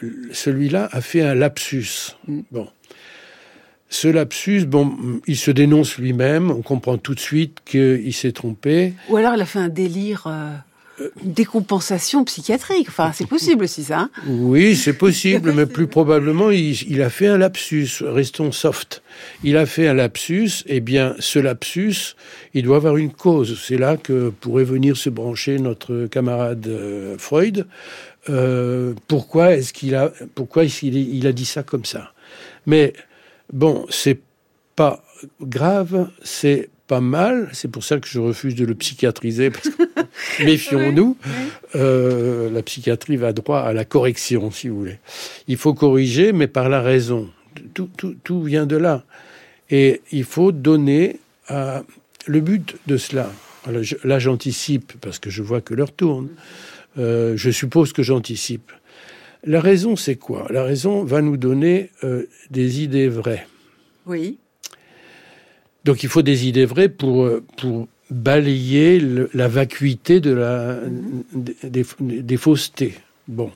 le, Celui-là a fait un lapsus. Bon. ce lapsus, bon, il se dénonce lui-même, on comprend tout de suite qu'il s'est trompé. Ou alors il a fait un délire, euh, une décompensation psychiatrique. Enfin, c'est possible aussi, ça. Hein oui, c'est possible, mais plus probablement, il, il a fait un lapsus. Restons soft. Il a fait un lapsus, eh bien, ce lapsus, il doit avoir une cause. C'est là que pourrait venir se brancher notre camarade euh, Freud. Euh, pourquoi est-ce qu'il a, pourquoi est-ce qu'il il a dit ça comme ça? Mais bon, c'est pas grave, c'est pas mal. C'est pour ça que je refuse de le psychiatriser, parce que méfions-nous. Oui, oui. Euh, la psychiatrie va droit à la correction, si vous voulez. Il faut corriger, mais par la raison. Tout, tout, tout vient de là. Et il faut donner à... le but de cela. Alors, je, là, j'anticipe, parce que je vois que l'heure tourne. Euh, je suppose que j'anticipe. La raison, c'est quoi? La raison va nous donner euh, des idées vraies. Oui. Donc il faut des idées vraies pour, pour balayer le, la vacuité de la, mmh. des, des, des faussetés. Bon.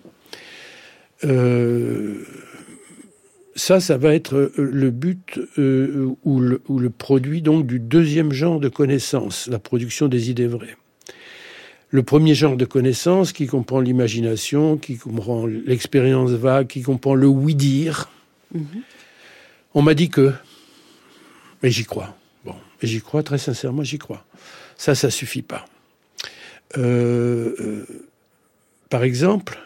Euh, ça, ça va être le but euh, ou, le, ou le produit donc du deuxième genre de connaissance, la production des idées vraies. Le premier genre de connaissance qui comprend l'imagination, qui comprend l'expérience vague, qui comprend le oui-dire. Mmh. On m'a dit que... Mais j'y crois. Bon, et j'y crois, très sincèrement, j'y crois. Ça, ça suffit pas. Euh, euh, par exemple,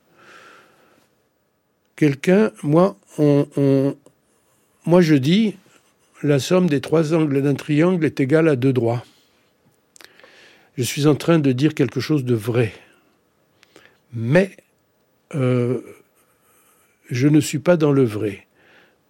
quelqu'un... Moi, on, on, moi, je dis, la somme des trois angles d'un triangle est égale à deux droits. Je suis en train de dire quelque chose de vrai. Mais euh, je ne suis pas dans le vrai. Pourquoi ?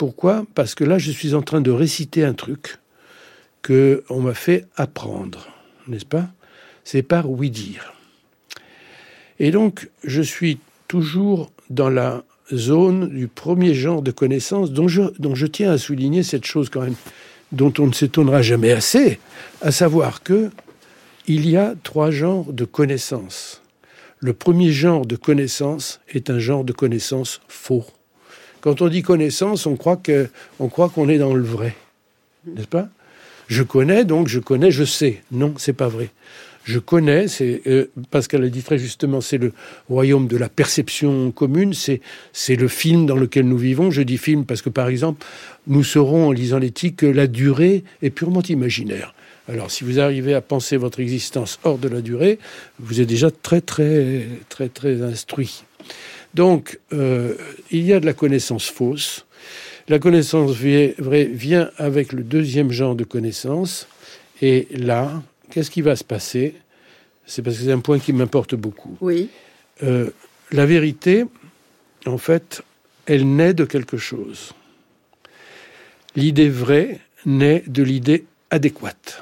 Parce que là, je suis en train de réciter un truc qu'on m'a fait apprendre, n'est-ce pas ? C'est par oui-dire. Et donc, je suis toujours dans la zone du premier genre de connaissance dont je, dont je tiens à souligner cette chose quand même, dont on ne s'étonnera jamais assez, à savoir que il y a trois genres de connaissances. Le premier genre de connaissance est un genre de connaissance faux. Quand on dit connaissance, on croit que, on croit qu'on est dans le vrai, n'est-ce pas ? Je connais, donc je connais, je sais. Non, c'est pas vrai. Je connais, c'est euh, Pascal a dit très justement, c'est le royaume de la perception commune, c'est, c'est le film dans lequel nous vivons. Je dis film parce que, par exemple, nous saurons en lisant l'éthique que la durée est purement imaginaire. Alors, si vous arrivez à penser votre existence hors de la durée, vous êtes déjà très, très, très, très instruit. Donc, euh, il y a de la connaissance fausse. La connaissance vraie vient avec le deuxième genre de connaissance. Et là, qu'est-ce qui va se passer ? C'est parce que c'est un point qui m'importe beaucoup. Oui. Euh, la vérité, en fait, elle naît de quelque chose. L'idée vraie naît de l'idée adéquate.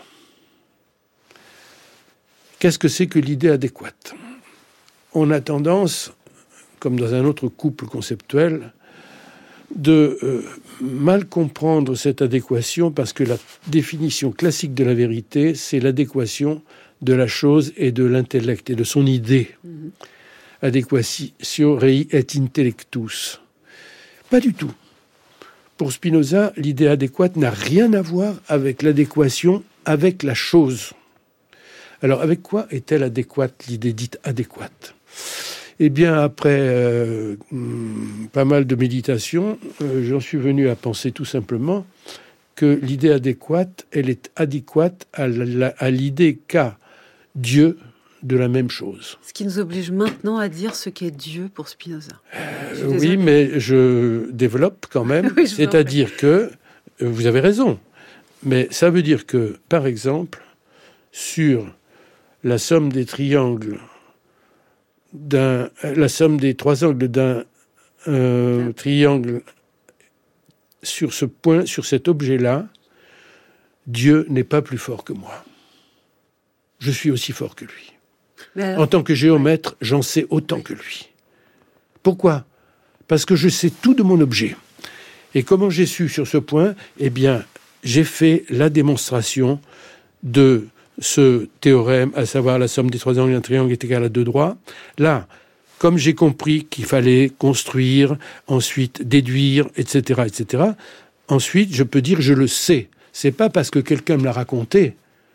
Qu'est-ce que c'est que l'idée adéquate ? On a tendance, comme dans un autre couple conceptuel, de euh, mal comprendre cette adéquation parce que la définition classique de la vérité, c'est l'adéquation de la chose et de l'intellect et de son idée. Mm-hmm. Adequatio rei et intellectus. Pas du tout. Pour Spinoza, l'idée adéquate n'a rien à voir avec l'adéquation avec la chose. Alors, avec quoi est-elle adéquate, l'idée dite adéquate ? Eh bien, après euh, pas mal de méditation, euh, j'en suis venu à penser tout simplement que l'idée adéquate, elle est adéquate à, la, à l'idée qu'a Dieu de la même chose. Ce qui nous oblige maintenant à dire ce qu'est Dieu pour Spinoza. Euh, oui, mais je développe quand même. Oui, c'est-à-dire que, euh, vous avez raison, mais ça veut dire que, par exemple, sur la somme des triangles d'un, la somme des trois angles d'un euh, triangle sur ce point, sur cet objet-là, Dieu n'est pas plus fort que moi. Je suis aussi fort que lui. Alors, en tant que géomètre, j'en sais autant que lui. Pourquoi ? Parce que je sais tout de mon objet. Et comment j'ai su sur ce point ? Eh bien, j'ai fait la démonstration de ce théorème, à savoir la somme des trois angles d'un triangle est égale à deux droits. Là, comme j'ai compris qu'il fallait construire, ensuite déduire, et cetera, et cetera, ensuite, je peux dire je le sais. C'est pas parce que quelqu'un me l'a raconté,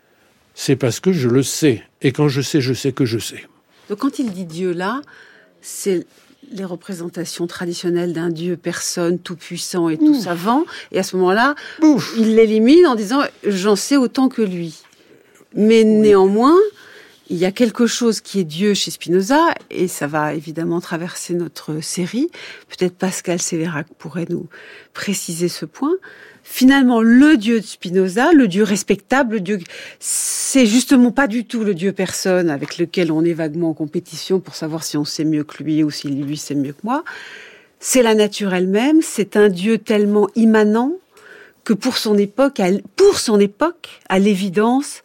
c'est parce que je le sais. Et quand je sais, je sais que je sais. Donc quand il dit Dieu là, c'est les représentations traditionnelles d'un Dieu personne, tout-puissant et tout Ouf. savant. Et à ce moment-là, Ouf. il l'élimine en disant « j'en sais autant que lui ». Mais oui. néanmoins, il y a quelque chose qui est Dieu chez Spinoza, et ça va évidemment traverser notre série. Peut-être Pascal Sévérac pourrait nous préciser ce point. Finalement, le Dieu de Spinoza, le Dieu respectable, le Dieu, c'est justement pas du tout le Dieu personne avec lequel on est vaguement en compétition pour savoir si on sait mieux que lui ou si lui sait mieux que moi. C'est la nature elle-même, c'est un Dieu tellement immanent que pour son époque, pour son époque, à l'évidence,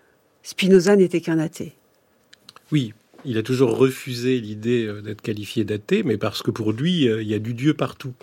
Spinoza n'était qu'un athée. Oui, il a toujours refusé l'idée d'être qualifié d'athée, mais parce que pour lui, il y a du Dieu partout.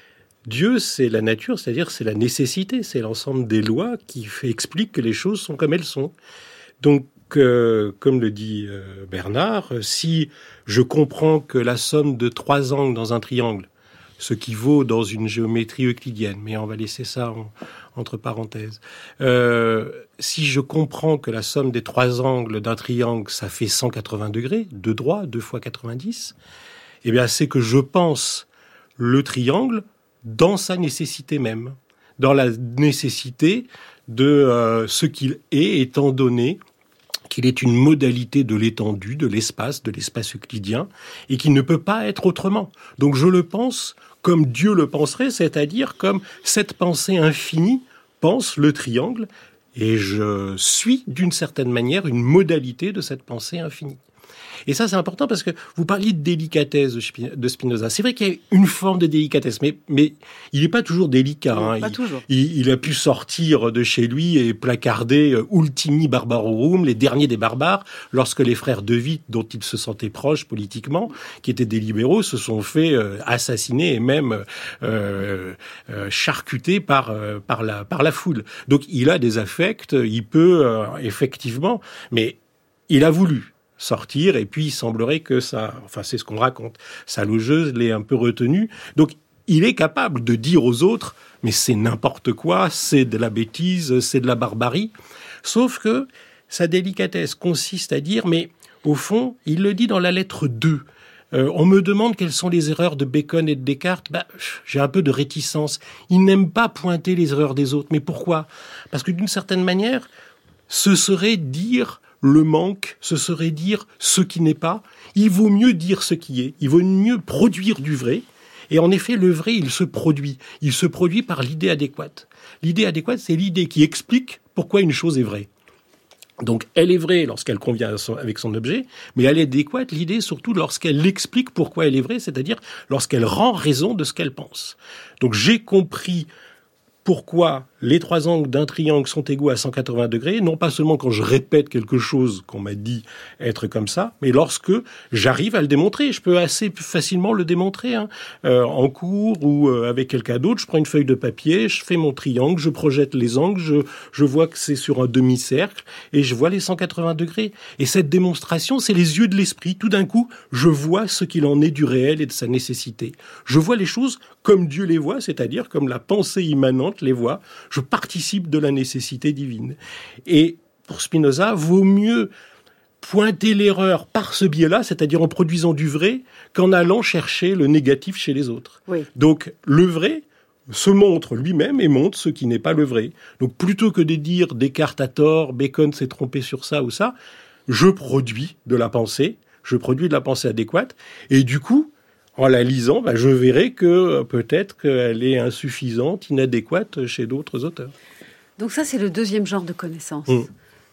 Dieu, c'est la nature, c'est-à-dire c'est la nécessité, c'est l'ensemble des lois qui fait, explique que les choses sont comme elles sont. Donc, euh, comme le dit euh, Bernard, si je comprends que la somme de trois angles dans un triangle, ce qui vaut dans une géométrie euclidienne, mais on va laisser ça en, entre parenthèses, euh, si je comprends que la somme des trois angles d'un triangle, ça fait cent quatre-vingts degrés, deux droits, deux fois quatre-vingt-dix, eh bien c'est que je pense le triangle dans sa nécessité même, dans la nécessité de euh, ce qu'il est, étant donné qu'il est une modalité de l'étendue, de l'espace, de l'espace euclidien, et qu'il ne peut pas être autrement. Donc je le pense comme Dieu le penserait, c'est-à-dire comme cette pensée infinie pense le triangle, et je suis d'une certaine manière une modalité de cette pensée infinie. Et ça, c'est important parce que vous parliez de délicatesse de Spinoza. C'est vrai qu'il y a une forme de délicatesse, mais, mais il n'est pas toujours délicat. Non, hein. pas il, toujours. Il, il a pu sortir de chez lui et placarder Ultimi Barbarorum, les derniers des barbares, lorsque les frères De Witt, dont il se sentait proche politiquement, qui étaient des libéraux, se sont fait euh, assassiner et même euh, euh, charcuter par, euh, par, la, par la foule. Donc il a des affects, il peut euh, effectivement, mais il a voulu sortir, et puis il semblerait que ça, enfin c'est ce qu'on raconte, sa logeuse l'ait un peu retenu. Donc il est capable de dire aux autres, mais c'est n'importe quoi, c'est de la bêtise, c'est de la barbarie. Sauf que sa délicatesse consiste à dire, mais au fond, il le dit dans la lettre deux. Euh, on me demande quelles sont les erreurs de Bacon et de Descartes. Bah, j'ai un peu de réticence. Il n'aime pas pointer les erreurs des autres. Mais pourquoi ? Parce que d'une certaine manière, ce serait dire le manque, ce serait dire ce qui n'est pas. Il vaut mieux dire ce qui est. Il vaut mieux produire du vrai. Et en effet, le vrai, il se produit. Il se produit par l'idée adéquate. L'idée adéquate, c'est l'idée qui explique pourquoi une chose est vraie. Donc, elle est vraie lorsqu'elle convient avec son objet, mais elle est adéquate, l'idée, surtout lorsqu'elle explique pourquoi elle est vraie, c'est-à-dire lorsqu'elle rend raison de ce qu'elle pense. Donc, j'ai compris pourquoi les trois angles d'un triangle sont égaux à cent quatre-vingts degrés, non pas seulement quand je répète quelque chose qu'on m'a dit être comme ça, mais lorsque j'arrive à le démontrer. Je peux assez facilement le démontrer, hein. Euh, en cours ou euh, avec quelqu'un d'autre. Je prends une feuille de papier, je fais mon triangle, je projette les angles, je, je vois que c'est sur un demi-cercle et je vois les cent quatre-vingts degrés. Et cette démonstration, c'est les yeux de l'esprit. Tout d'un coup, je vois ce qu'il en est du réel et de sa nécessité. Je vois les choses comme Dieu les voit, c'est-à-dire comme la pensée immanente les voit. Je participe de la nécessité divine. Et pour Spinoza, vaut mieux pointer l'erreur par ce biais-là, c'est-à-dire en produisant du vrai, qu'en allant chercher le négatif chez les autres. Oui. Donc, le vrai se montre lui-même et montre ce qui n'est pas le vrai. Donc, plutôt que de dire Descartes a tort, Bacon s'est trompé sur ça ou ça, je produis de la pensée, je produis de la pensée adéquate, et du coup, en la lisant, bah, je verrai que peut-être qu'elle est insuffisante, inadéquate chez d'autres auteurs. Donc ça, c'est le deuxième genre de connaissance. Mmh.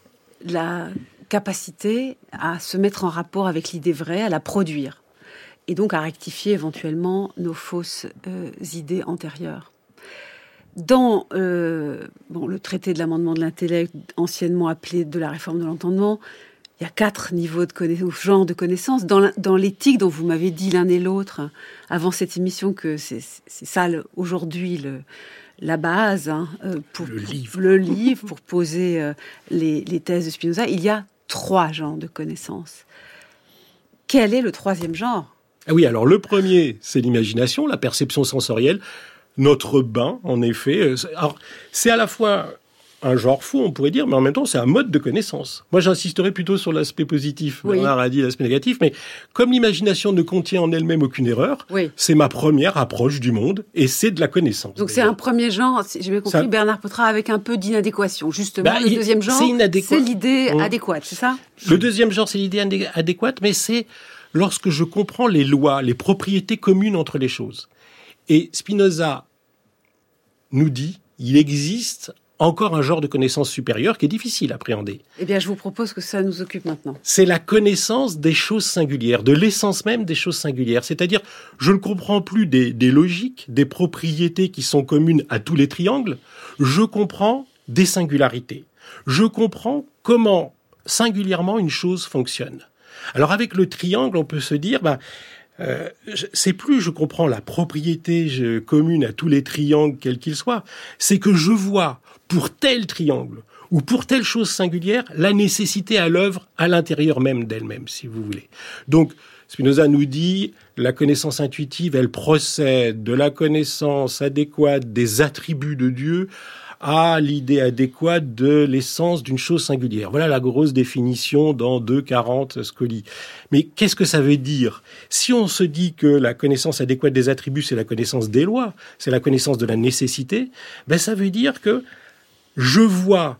La capacité à se mettre en rapport avec l'idée vraie, à la produire. Et donc à rectifier éventuellement nos fausses euh, idées antérieures. Dans euh, bon, le traité de l'amendement de l'intellect, anciennement appelé de la réforme de l'entendement, il y a quatre niveaux de connaissances, genres de connaissances. Dans, dans l'éthique dont vous m'avez dit l'un et l'autre avant cette émission que c'est, c'est ça le, aujourd'hui le, la base hein, pour le livre. le livre pour poser euh, les, les thèses de Spinoza, il y a trois genres de connaissances. Quel est le troisième genre ? Ah oui, alors le premier, c'est l'imagination, la perception sensorielle. notre bain, en effet. Alors, c'est à la fois un genre fou, on pourrait dire, mais en même temps, c'est un mode de connaissance. Moi, j'insisterai plutôt sur l'aspect positif. Oui. Bernard a dit l'aspect négatif, mais comme l'imagination ne contient en elle-même aucune erreur, oui. c'est ma première approche du monde, et c'est de la connaissance. Donc, c'est un premier genre, si j'ai bien compris, ça... Bernard Pottrat, avec un peu d'inadéquation. Justement, bah, le il, deuxième genre, c'est, inadéquat... c'est l'idée mmh. adéquate, c'est ça ? Le deuxième genre, c'est l'idée adé- adéquate, mais c'est lorsque je comprends les lois, les propriétés communes entre les choses. Et Spinoza nous dit, il existe encore un genre de connaissance supérieure qui est difficile à appréhender. Eh bien, je vous propose que ça nous occupe maintenant. C'est la connaissance des choses singulières, de l'essence même des choses singulières. C'est-à-dire, je ne comprends plus des, des logiques, des propriétés qui sont communes à tous les triangles. Je comprends des singularités. Je comprends comment, singulièrement, une chose fonctionne. Alors, avec le triangle, on peut se dire... Bah, Euh, c'est plus je comprends la propriété je, commune à tous les triangles, quels qu'ils soient, c'est que je vois pour tel triangle ou pour telle chose singulière la nécessité à l'œuvre à l'intérieur même d'elle-même, si vous voulez. Donc, Spinoza nous dit, la connaissance intuitive, elle procède de la connaissance adéquate des attributs de Dieu à l'idée adéquate de l'essence d'une chose singulière. Voilà la grosse définition dans deux quarante Scoli. Mais qu'est-ce que ça veut dire ? Si on se dit que la connaissance adéquate des attributs, c'est la connaissance des lois, c'est la connaissance de la nécessité, ben ça veut dire que je vois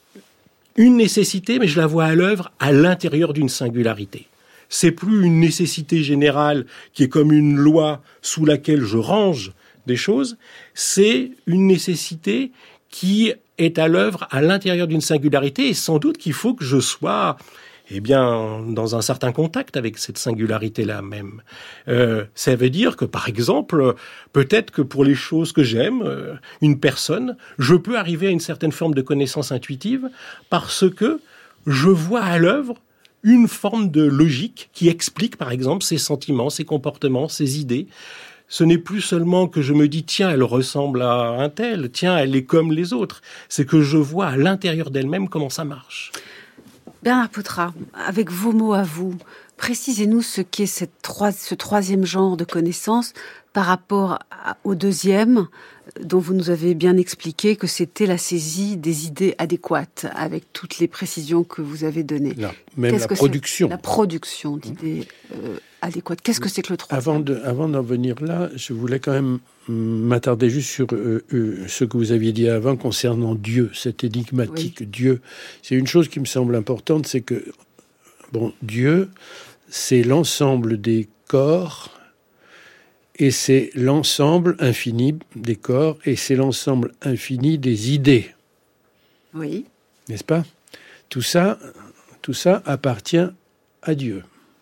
une nécessité, mais je la vois à l'œuvre à l'intérieur d'une singularité. C'est plus une nécessité générale qui est comme une loi sous laquelle je range des choses, c'est une nécessité qui est à l'œuvre à l'intérieur d'une singularité, et sans doute qu'il faut que je sois, eh bien, dans un certain contact avec cette singularité-là même. Euh, ça veut dire que, par exemple, peut-être que pour les choses que j'aime, euh, une personne, je peux arriver à une certaine forme de connaissance intuitive parce que je vois à l'œuvre une forme de logique qui explique, par exemple, ses sentiments, ses comportements, ses idées. Ce n'est plus seulement que je me dis, tiens, elle ressemble à un tel, tiens, elle est comme les autres. C'est que je vois à l'intérieur d'elle-même comment ça marche. Bernard Pottrat, avec vos mots à vous, précisez-nous ce qu'est cette trois, ce troisième genre de connaissance par rapport à, au deuxième, dont vous nous avez bien expliqué que c'était la saisie des idées adéquates, avec toutes les précisions que vous avez données. Là, même Qu'est-ce la que production. C'est la production d'idées euh, adéquates. Qu'est-ce que c'est que le troisième ? Avant, de, avant d'en venir là, je voulais quand même m'attarder juste sur euh, euh, ce que vous aviez dit avant concernant Dieu, cette énigmatique oui. Dieu. C'est une chose qui me semble importante, c'est que bon, Dieu, c'est l'ensemble des corps et c'est l'ensemble infini des corps et c'est l'ensemble infini des idées. Oui. N'est-ce pas ? Tout ça, tout ça appartient à Dieu.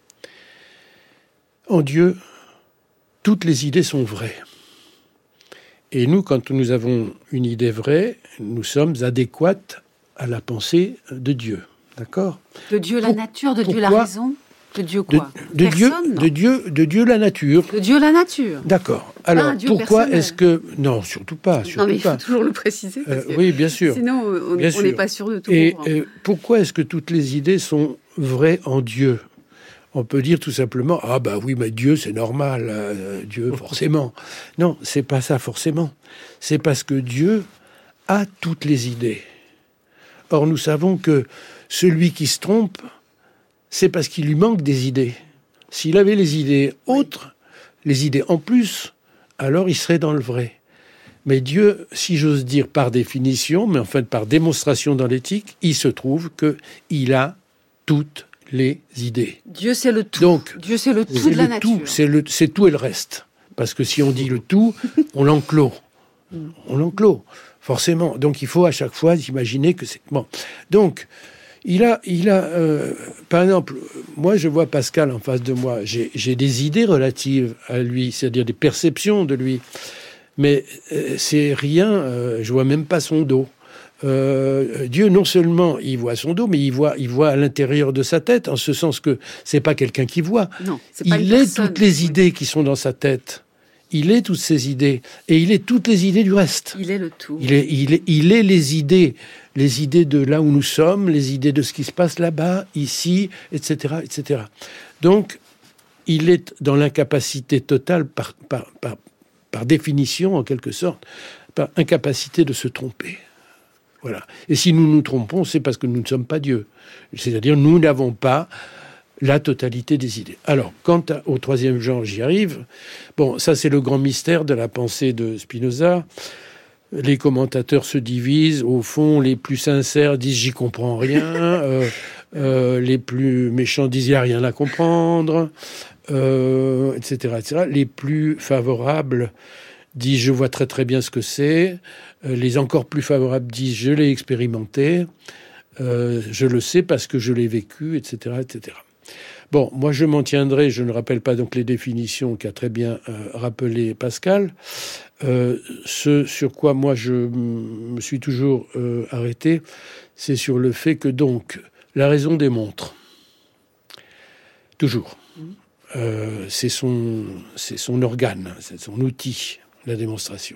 En Dieu, toutes les idées sont vraies. Et nous, quand nous avons une idée vraie, nous sommes adéquates à la pensée de Dieu. D'accord ? De Dieu la Pour, nature, de Dieu la raison ? De Dieu quoi ? De, de, Dieu, de, Dieu, de Dieu la nature. De Dieu la nature. D'accord. Alors, ah, pourquoi personnel. Est-ce que... Non, surtout pas. Surtout non, mais il faut pas. toujours le préciser. Parce euh, oui, bien sûr. Sinon, on n'est pas sûr de tout Et comprendre. euh, pourquoi est-ce que toutes les idées sont vraies en Dieu ? On peut dire tout simplement, ah bah oui, mais Dieu, c'est normal, euh, Dieu, forcément. Non, c'est pas ça, forcément. C'est parce que Dieu a toutes les idées. Or, nous savons que celui qui se trompe, c'est parce qu'il lui manque des idées. S'il avait les idées autres, les idées en plus, alors il serait dans le vrai. Mais Dieu, si j'ose dire par définition, mais en fait par démonstration dans l'éthique, il se trouve qu'il a toutes les idées. Dieu, c'est le tout. Donc, Dieu, c'est le tout c'est de la le nature. Tout, c'est, le, c'est tout et le reste. Parce que si on dit le tout, on l'enclos. On l'enclos, forcément. Donc, il faut à chaque fois imaginer que c'est... Bon. Donc, il a... Il a euh, par exemple, moi, je vois Pascal en face de moi. J'ai, j'ai des idées relatives à lui, c'est-à-dire des perceptions de lui. Mais euh, c'est rien, euh, je vois même pas son dos. Euh, Dieu, non seulement il voit son dos, mais il voit, il voit à l'intérieur de sa tête, en ce sens que c'est pas quelqu'un qui voit. Non, c'est pas il une est personne. Toutes les idées qui sont dans sa tête. Il est toutes ces idées. Et il est toutes les idées du reste. Il est le tout. Il est, il est, il est les idées, les idées de là où nous sommes, les idées de ce qui se passe là-bas, ici, et cetera, et cetera. Donc, il est dans l'incapacité totale par, par, par, par définition, en quelque sorte, par incapacité de se tromper. Voilà. Et si nous nous trompons, c'est parce que nous ne sommes pas Dieu. C'est-à-dire, nous n'avons pas la totalité des idées. Alors, quant à, au troisième genre, j'y arrive. Bon, ça, c'est le grand mystère de la pensée de Spinoza. Les commentateurs se divisent. Au fond, les plus sincères disent « j'y comprends rien euh, ». Euh, les plus méchants disent « il n'y a rien à comprendre euh, », et cetera, et cetera. Les plus favorables disent « je vois très très bien ce que c'est ». Euh, les encore plus favorables disent « je l'ai expérimenté euh, », je le sais parce que je l'ai vécu, et cetera, et cetera. Bon, moi je m'en tiendrai, je ne rappelle pas donc les définitions qu'a très bien euh, rappelé Pascal. Euh, ce sur quoi moi je me suis toujours euh, arrêté, c'est sur le fait que donc la raison démontre. Toujours. Euh, c'est son, c'est son organe, c'est son outil, la démonstration.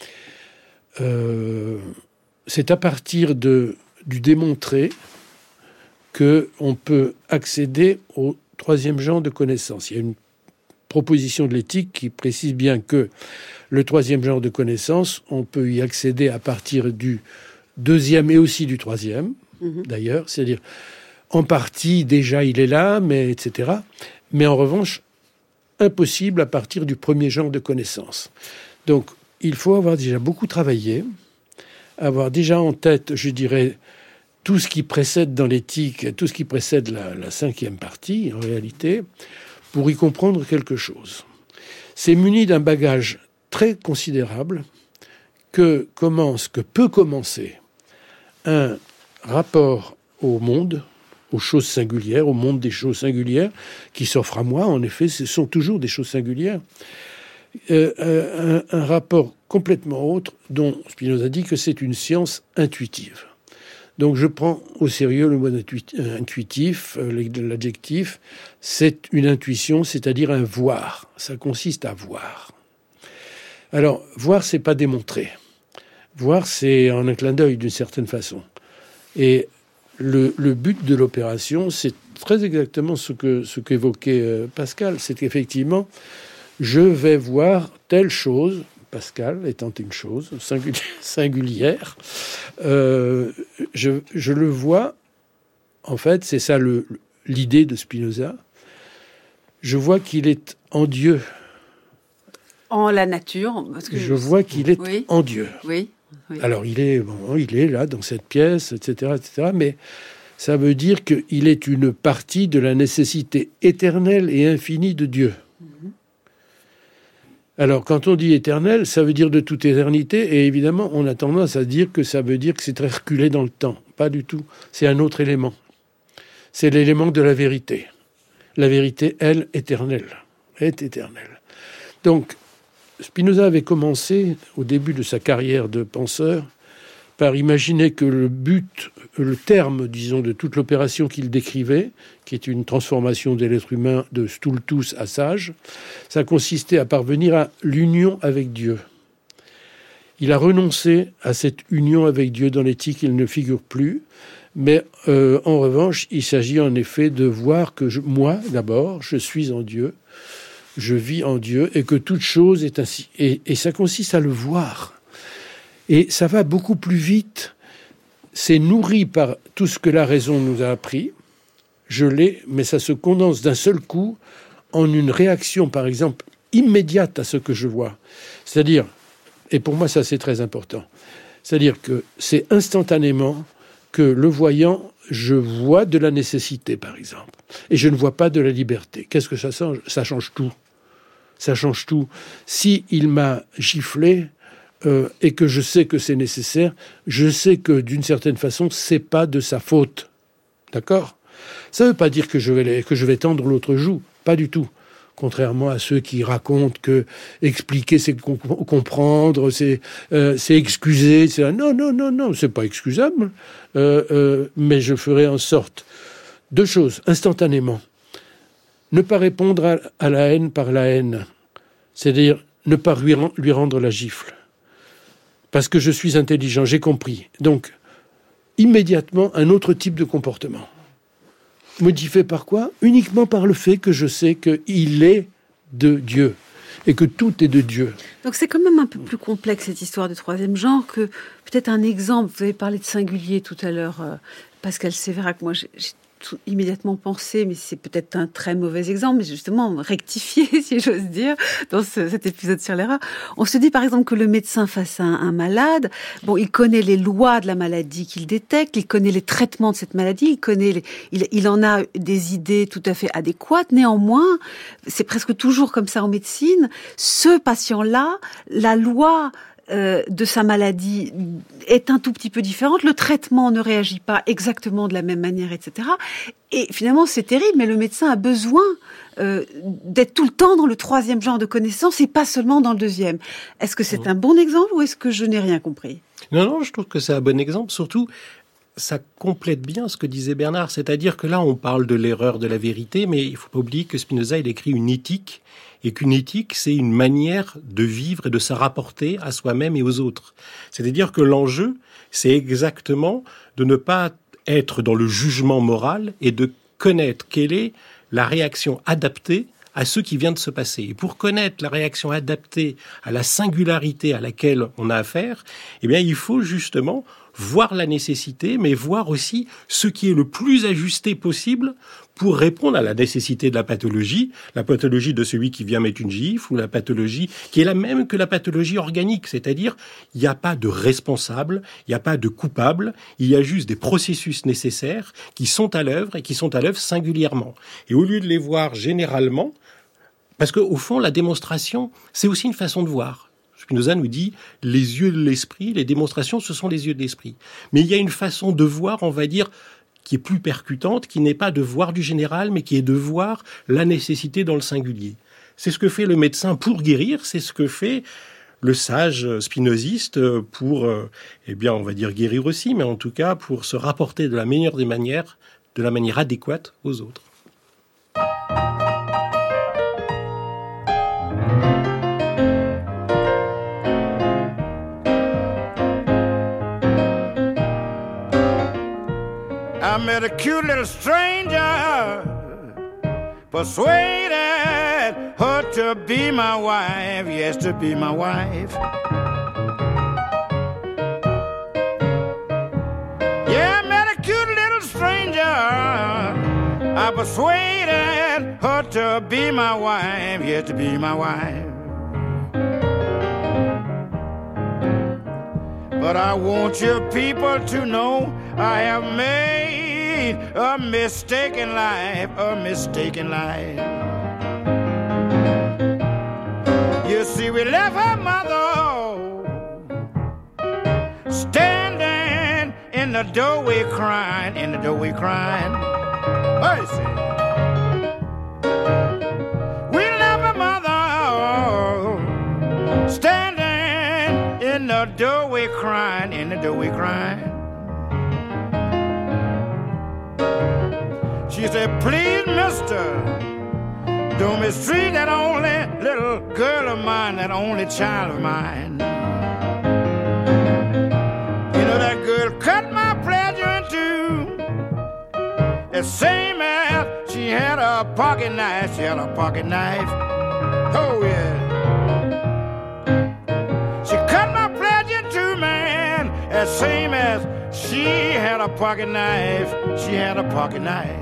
Euh, c'est à partir de, du démontré qu'on peut accéder au troisième genre de connaissance. Il y a une proposition de l'éthique qui précise bien que le troisième genre de connaissance, on peut y accéder à partir du deuxième et aussi du troisième, mmh. d'ailleurs. C'est-à-dire, en partie, déjà, il est là, mais et cetera. Mais en revanche, impossible à partir du premier genre de connaissance. Donc, il faut avoir déjà beaucoup travaillé, avoir déjà en tête, je dirais, tout ce qui précède dans l'éthique, tout ce qui précède la, la cinquième partie, en réalité, pour y comprendre quelque chose. C'est muni d'un bagage très considérable que commence, que peut commencer un rapport au monde, aux choses singulières, au monde des choses singulières, qui s'offre à moi. En effet, ce sont toujours des choses singulières. Euh, un, un rapport complètement autre, dont Spinoza dit que c'est une science intuitive. Donc je prends au sérieux le mot intuitif, l'adjectif. C'est une intuition, c'est-à-dire un voir. Ça consiste à voir. Alors, voir, c'est pas démontrer. Voir, c'est en un clin d'œil, d'une certaine façon. Et le, le but de l'opération, c'est très exactement ce que ce qu'évoquait Pascal. C'est qu'effectivement, je vais voir telle chose, Pascal étant une chose singulière, euh, je, je le vois, en fait, c'est ça le, l'idée de Spinoza, je vois qu'il est en Dieu. En la nature parce que Je vois qu'il est oui. en Dieu. Oui. oui. Alors, il est, bon, il est là, dans cette pièce, et cetera, et cetera, mais ça veut dire qu'il est une partie de la nécessité éternelle et infinie de Dieu. Mm-hmm. Alors, quand on dit éternel, ça veut dire de toute éternité, et évidemment, on a tendance à dire que ça veut dire que c'est très reculé dans le temps. Pas du tout. C'est un autre élément. C'est l'élément de la vérité. La vérité, elle, éternelle, est éternelle. Donc, Spinoza avait commencé, au début de sa carrière de penseur, par imaginer que le but, le terme, disons, de toute l'opération qu'il décrivait, qui est une transformation de l'être humain de stultus à sage, ça consistait à parvenir à l'union avec Dieu. Il a renoncé à cette union avec Dieu dans l'éthique, il ne figure plus, mais euh, en revanche, il s'agit en effet de voir que je, moi, d'abord, je suis en Dieu, je vis en Dieu, et que toute chose est ainsi. Et, et ça consiste à le voir. Et ça va beaucoup plus vite. C'est nourri par tout ce que la raison nous a appris. Je l'ai, mais ça se condense d'un seul coup en une réaction, par exemple, immédiate à ce que je vois. C'est-à-dire, et pour moi ça c'est très important, c'est-à-dire que c'est instantanément que le voyant, je vois de la nécessité, par exemple, et je ne vois pas de la liberté. Qu'est-ce que ça change ? Ça change tout. Ça change tout. Si il m'a giflé, Euh, et que je sais que c'est nécessaire, je sais que d'une certaine façon, c'est pas de sa faute. D'accord ? Ça ne veut pas dire que je vais, que je vais tendre l'autre joue. Pas du tout. Contrairement à ceux qui racontent que expliquer, c'est comp- comprendre, c'est, euh, c'est excuser. C'est... Non, non, non, non, c'est pas excusable. Euh, euh, mais je ferai en sorte, deux choses, instantanément. Ne pas répondre à, à la haine par la haine. C'est-à-dire ne pas lui, lui rendre la gifle. Parce que je suis intelligent, j'ai compris. Donc, immédiatement, un autre type de comportement. Modifié par quoi ? Uniquement par le fait que je sais qu'il est de Dieu. et que tout est de Dieu. Donc c'est quand même un peu plus complexe cette histoire du troisième genre que peut-être un exemple. Vous avez parlé de singulier tout à l'heure, euh, Pascal Sévérac. Moi, j'ai, j'ai tout immédiatement pensé, mais c'est peut-être un très mauvais exemple, mais justement rectifier, si j'ose dire, dans ce, cet épisode sur les rats. On se dit par exemple que le médecin face à un, un malade, bon, il connaît les lois de la maladie qu'il détecte, il connaît les traitements de cette maladie, il connaît, les, il, il en a des idées tout à fait adéquates. Néanmoins, c'est presque toujours comme ça en médecine. Ce patient-là, la loi Euh, de sa maladie est un tout petit peu différente, le traitement ne réagit pas exactement de la même manière, et cetera. Et finalement, c'est terrible, mais le médecin a besoin euh, d'être tout le temps dans le troisième genre de connaissances et pas seulement dans le deuxième. Est-ce que c'est un bon exemple ou est-ce que je n'ai rien compris ? Non, non, je trouve que c'est un bon exemple, surtout ça complète bien ce que disait Bernard, c'est-à-dire que là, on parle de l'erreur de la vérité, mais il ne faut pas oublier que Spinoza, il écrit une éthique, et qu'une éthique, c'est une manière de vivre et de se rapporter à soi-même et aux autres. C'est-à-dire que l'enjeu, c'est exactement de ne pas être dans le jugement moral et de connaître quelle est la réaction adaptée à ce qui vient de se passer. Et pour connaître la réaction adaptée à la singularité à laquelle on a affaire, eh bien, il faut justement voir la nécessité, mais voir aussi ce qui est le plus ajusté possible pour répondre à la nécessité de la pathologie, la pathologie de celui qui vient mettre une gifle, ou la pathologie qui est la même que la pathologie organique, c'est-à-dire il n'y a pas de responsable, il n'y a pas de coupable, il y a juste des processus nécessaires qui sont à l'œuvre et qui sont à l'œuvre singulièrement. Et au lieu de les voir généralement, parce qu'au fond, la démonstration, c'est aussi une façon de voir. Spinoza nous dit, les yeux de l'esprit, les démonstrations, ce sont les yeux de l'esprit. Mais il y a une façon de voir, on va dire, qui est plus percutante, qui n'est pas de voir du général, mais qui est de voir la nécessité dans le singulier. C'est ce que fait le médecin pour guérir, c'est ce que fait le sage spinoziste pour, euh, eh bien, on va dire guérir aussi, mais en tout cas pour se rapporter de la meilleure des manières, de la manière adéquate aux autres. I met a cute little stranger, persuaded her to be my wife, yes, to be my wife. Yeah, I met a cute little stranger, I persuaded her to be my wife, yes, to be my wife. But I want you people to know I have made a mistake in life, a mistake in life. You see, we left her mother standing in the doorway crying, in the doorway crying. Oh, you see. We left her mother standing in the doorway crying, in the doorway crying. She said, please, mister, don't mistreat that only little girl of mine, that only child of mine. You know, that girl cut my pleasure in two, the same as she had a pocket knife, she had a pocket knife. Oh, yeah. She cut my pleasure in two, man, the same as she had a pocket knife, she had a pocket knife.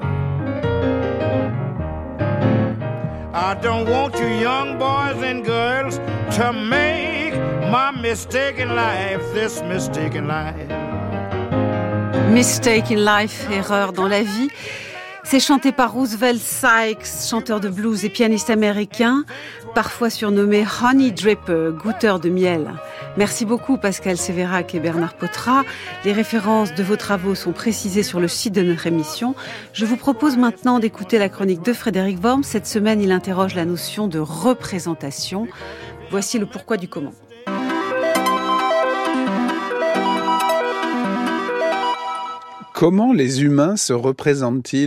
I don't want you young boys and girls to make my mistake in life, this mistake in life. Mistake in life, erreur dans la vie. C'est chanté par Roosevelt Sykes, chanteur de blues et pianiste américain, parfois surnommé Honey Dripper, goûteur de miel. Merci beaucoup Pascal Sévérac et Bernard Potra. Les références de vos travaux sont précisées sur le site de notre émission. Je vous propose maintenant d'écouter la chronique de Frédéric Worms. Cette semaine, il interroge la notion de représentation. Voici le pourquoi du comment. Comment les humains se représentent-ils le monde ?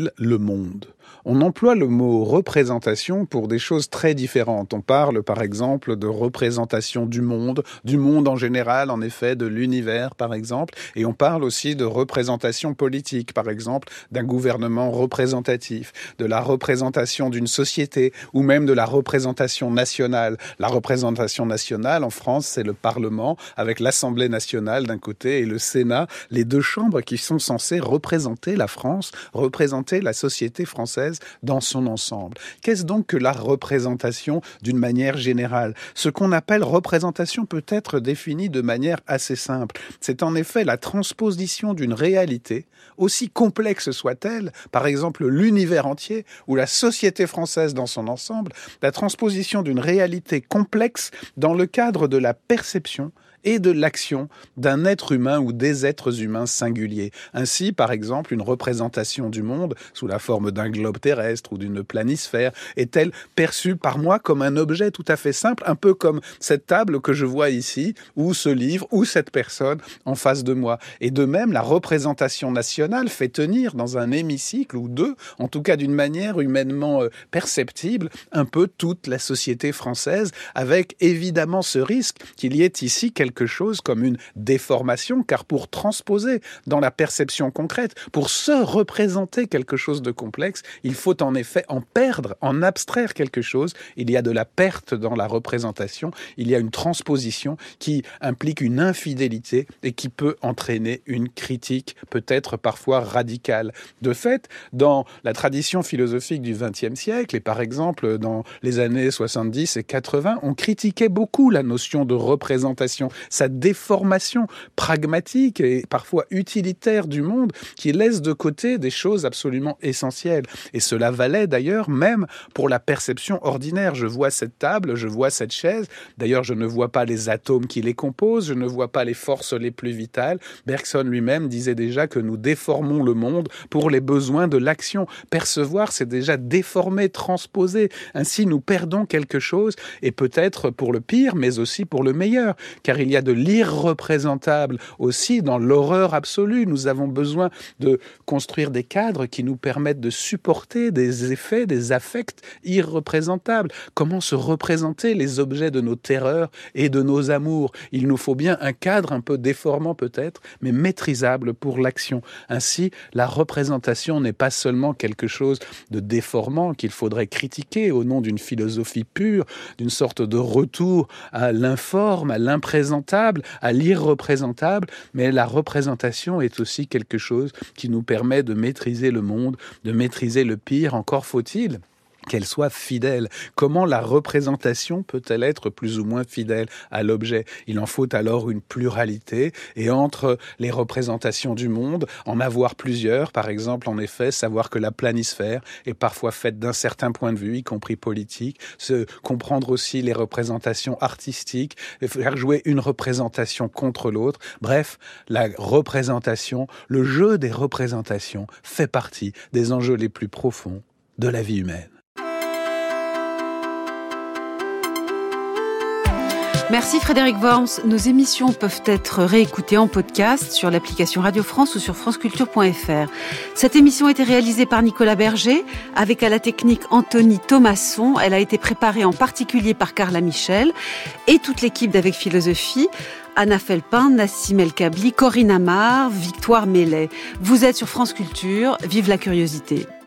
on emploie le mot représentation pour des choses très différentes. On parle par exemple de représentation du monde, du monde en général, en effet, de l'univers par exemple, et on parle aussi de représentation politique, par exemple, d'un gouvernement représentatif, de la représentation d'une société, ou même de la représentation nationale. La représentation nationale, en France, c'est le Parlement, avec l'Assemblée nationale d'un côté et le Sénat, les deux chambres qui sont censées représenter la France, représenter la société française dans son ensemble. Qu'est-ce donc que la représentation d'une manière générale ? Ce qu'on appelle représentation peut être défini de manière assez simple. C'est en effet la transposition d'une réalité, aussi complexe soit-elle, par exemple l'univers entier ou la société française dans son ensemble, la transposition d'une réalité complexe dans le cadre de la perception et de l'action d'un être humain ou des êtres humains singuliers. Ainsi, par exemple, une représentation du monde sous la forme d'un globe terrestre ou d'une planisphère est-elle perçue par moi comme un objet tout à fait simple, un peu comme cette table que je vois ici, ou ce livre, ou cette personne en face de moi. Et de même, la représentation nationale fait tenir dans un hémicycle ou deux, en tout cas d'une manière humainement perceptible, un peu toute la société française, avec évidemment ce risque qu'il y ait ici quelque quelque chose comme une déformation, car pour transposer dans la perception concrète, pour se représenter quelque chose de complexe, il faut en effet en perdre, en abstraire quelque chose. Il y a de la perte dans la représentation, il y a une transposition qui implique une infidélité et qui peut entraîner une critique peut-être parfois radicale. De fait, dans la tradition philosophique du vingtième siècle, et par exemple dans les années soixante-dix et quatre-vingts, on critiquait beaucoup la notion de représentation, sa déformation pragmatique et parfois utilitaire du monde qui laisse de côté des choses absolument essentielles. Et cela valait d'ailleurs même pour la perception ordinaire. Je vois cette table, je vois cette chaise. D'ailleurs, je ne vois pas les atomes qui les composent, je ne vois pas les forces les plus vitales. Bergson lui-même disait déjà que nous déformons le monde pour les besoins de l'action. Percevoir, c'est déjà déformer, transposer. Ainsi, nous perdons quelque chose, et peut-être pour le pire, mais aussi pour le meilleur. Car il y a de l'irreprésentable aussi dans l'horreur absolue. Nous avons besoin de construire des cadres qui nous permettent de supporter des effets, des affects irreprésentables. Comment se représenter les objets de nos terreurs et de nos amours ? Il nous faut bien un cadre un peu déformant peut-être, mais maîtrisable pour l'action. Ainsi, la représentation n'est pas seulement quelque chose de déformant qu'il faudrait critiquer au nom d'une philosophie pure, d'une sorte de retour à l'informe, à l'imprésentable, à l'irreprésentable, mais la représentation est aussi quelque chose qui nous permet de maîtriser le monde, de maîtriser le pire, encore faut-il qu'elle soit fidèle. Comment la représentation peut-elle être plus ou moins fidèle à l'objet ? Il en faut alors une pluralité, et entre les représentations du monde, en avoir plusieurs, par exemple, en effet, savoir que la planisphère est parfois faite d'un certain point de vue, y compris politique, se comprendre aussi les représentations artistiques, faire jouer une représentation contre l'autre. Bref, la représentation, le jeu des représentations fait partie des enjeux les plus profonds de la vie humaine. Merci Frédéric Worms. Nos émissions peuvent être réécoutées en podcast sur l'application Radio France ou sur franceculture point f r. Cette émission a été réalisée par Nicolas Berger, avec à la technique Anthony Thomasson. Elle a été préparée en particulier par Carla Michel et toute l'équipe d'Avec Philosophie. Anna Felpin, Nassim El Kabli, Corinne Amar, Victoire Mellet. Vous êtes sur France Culture. Vive la curiosité.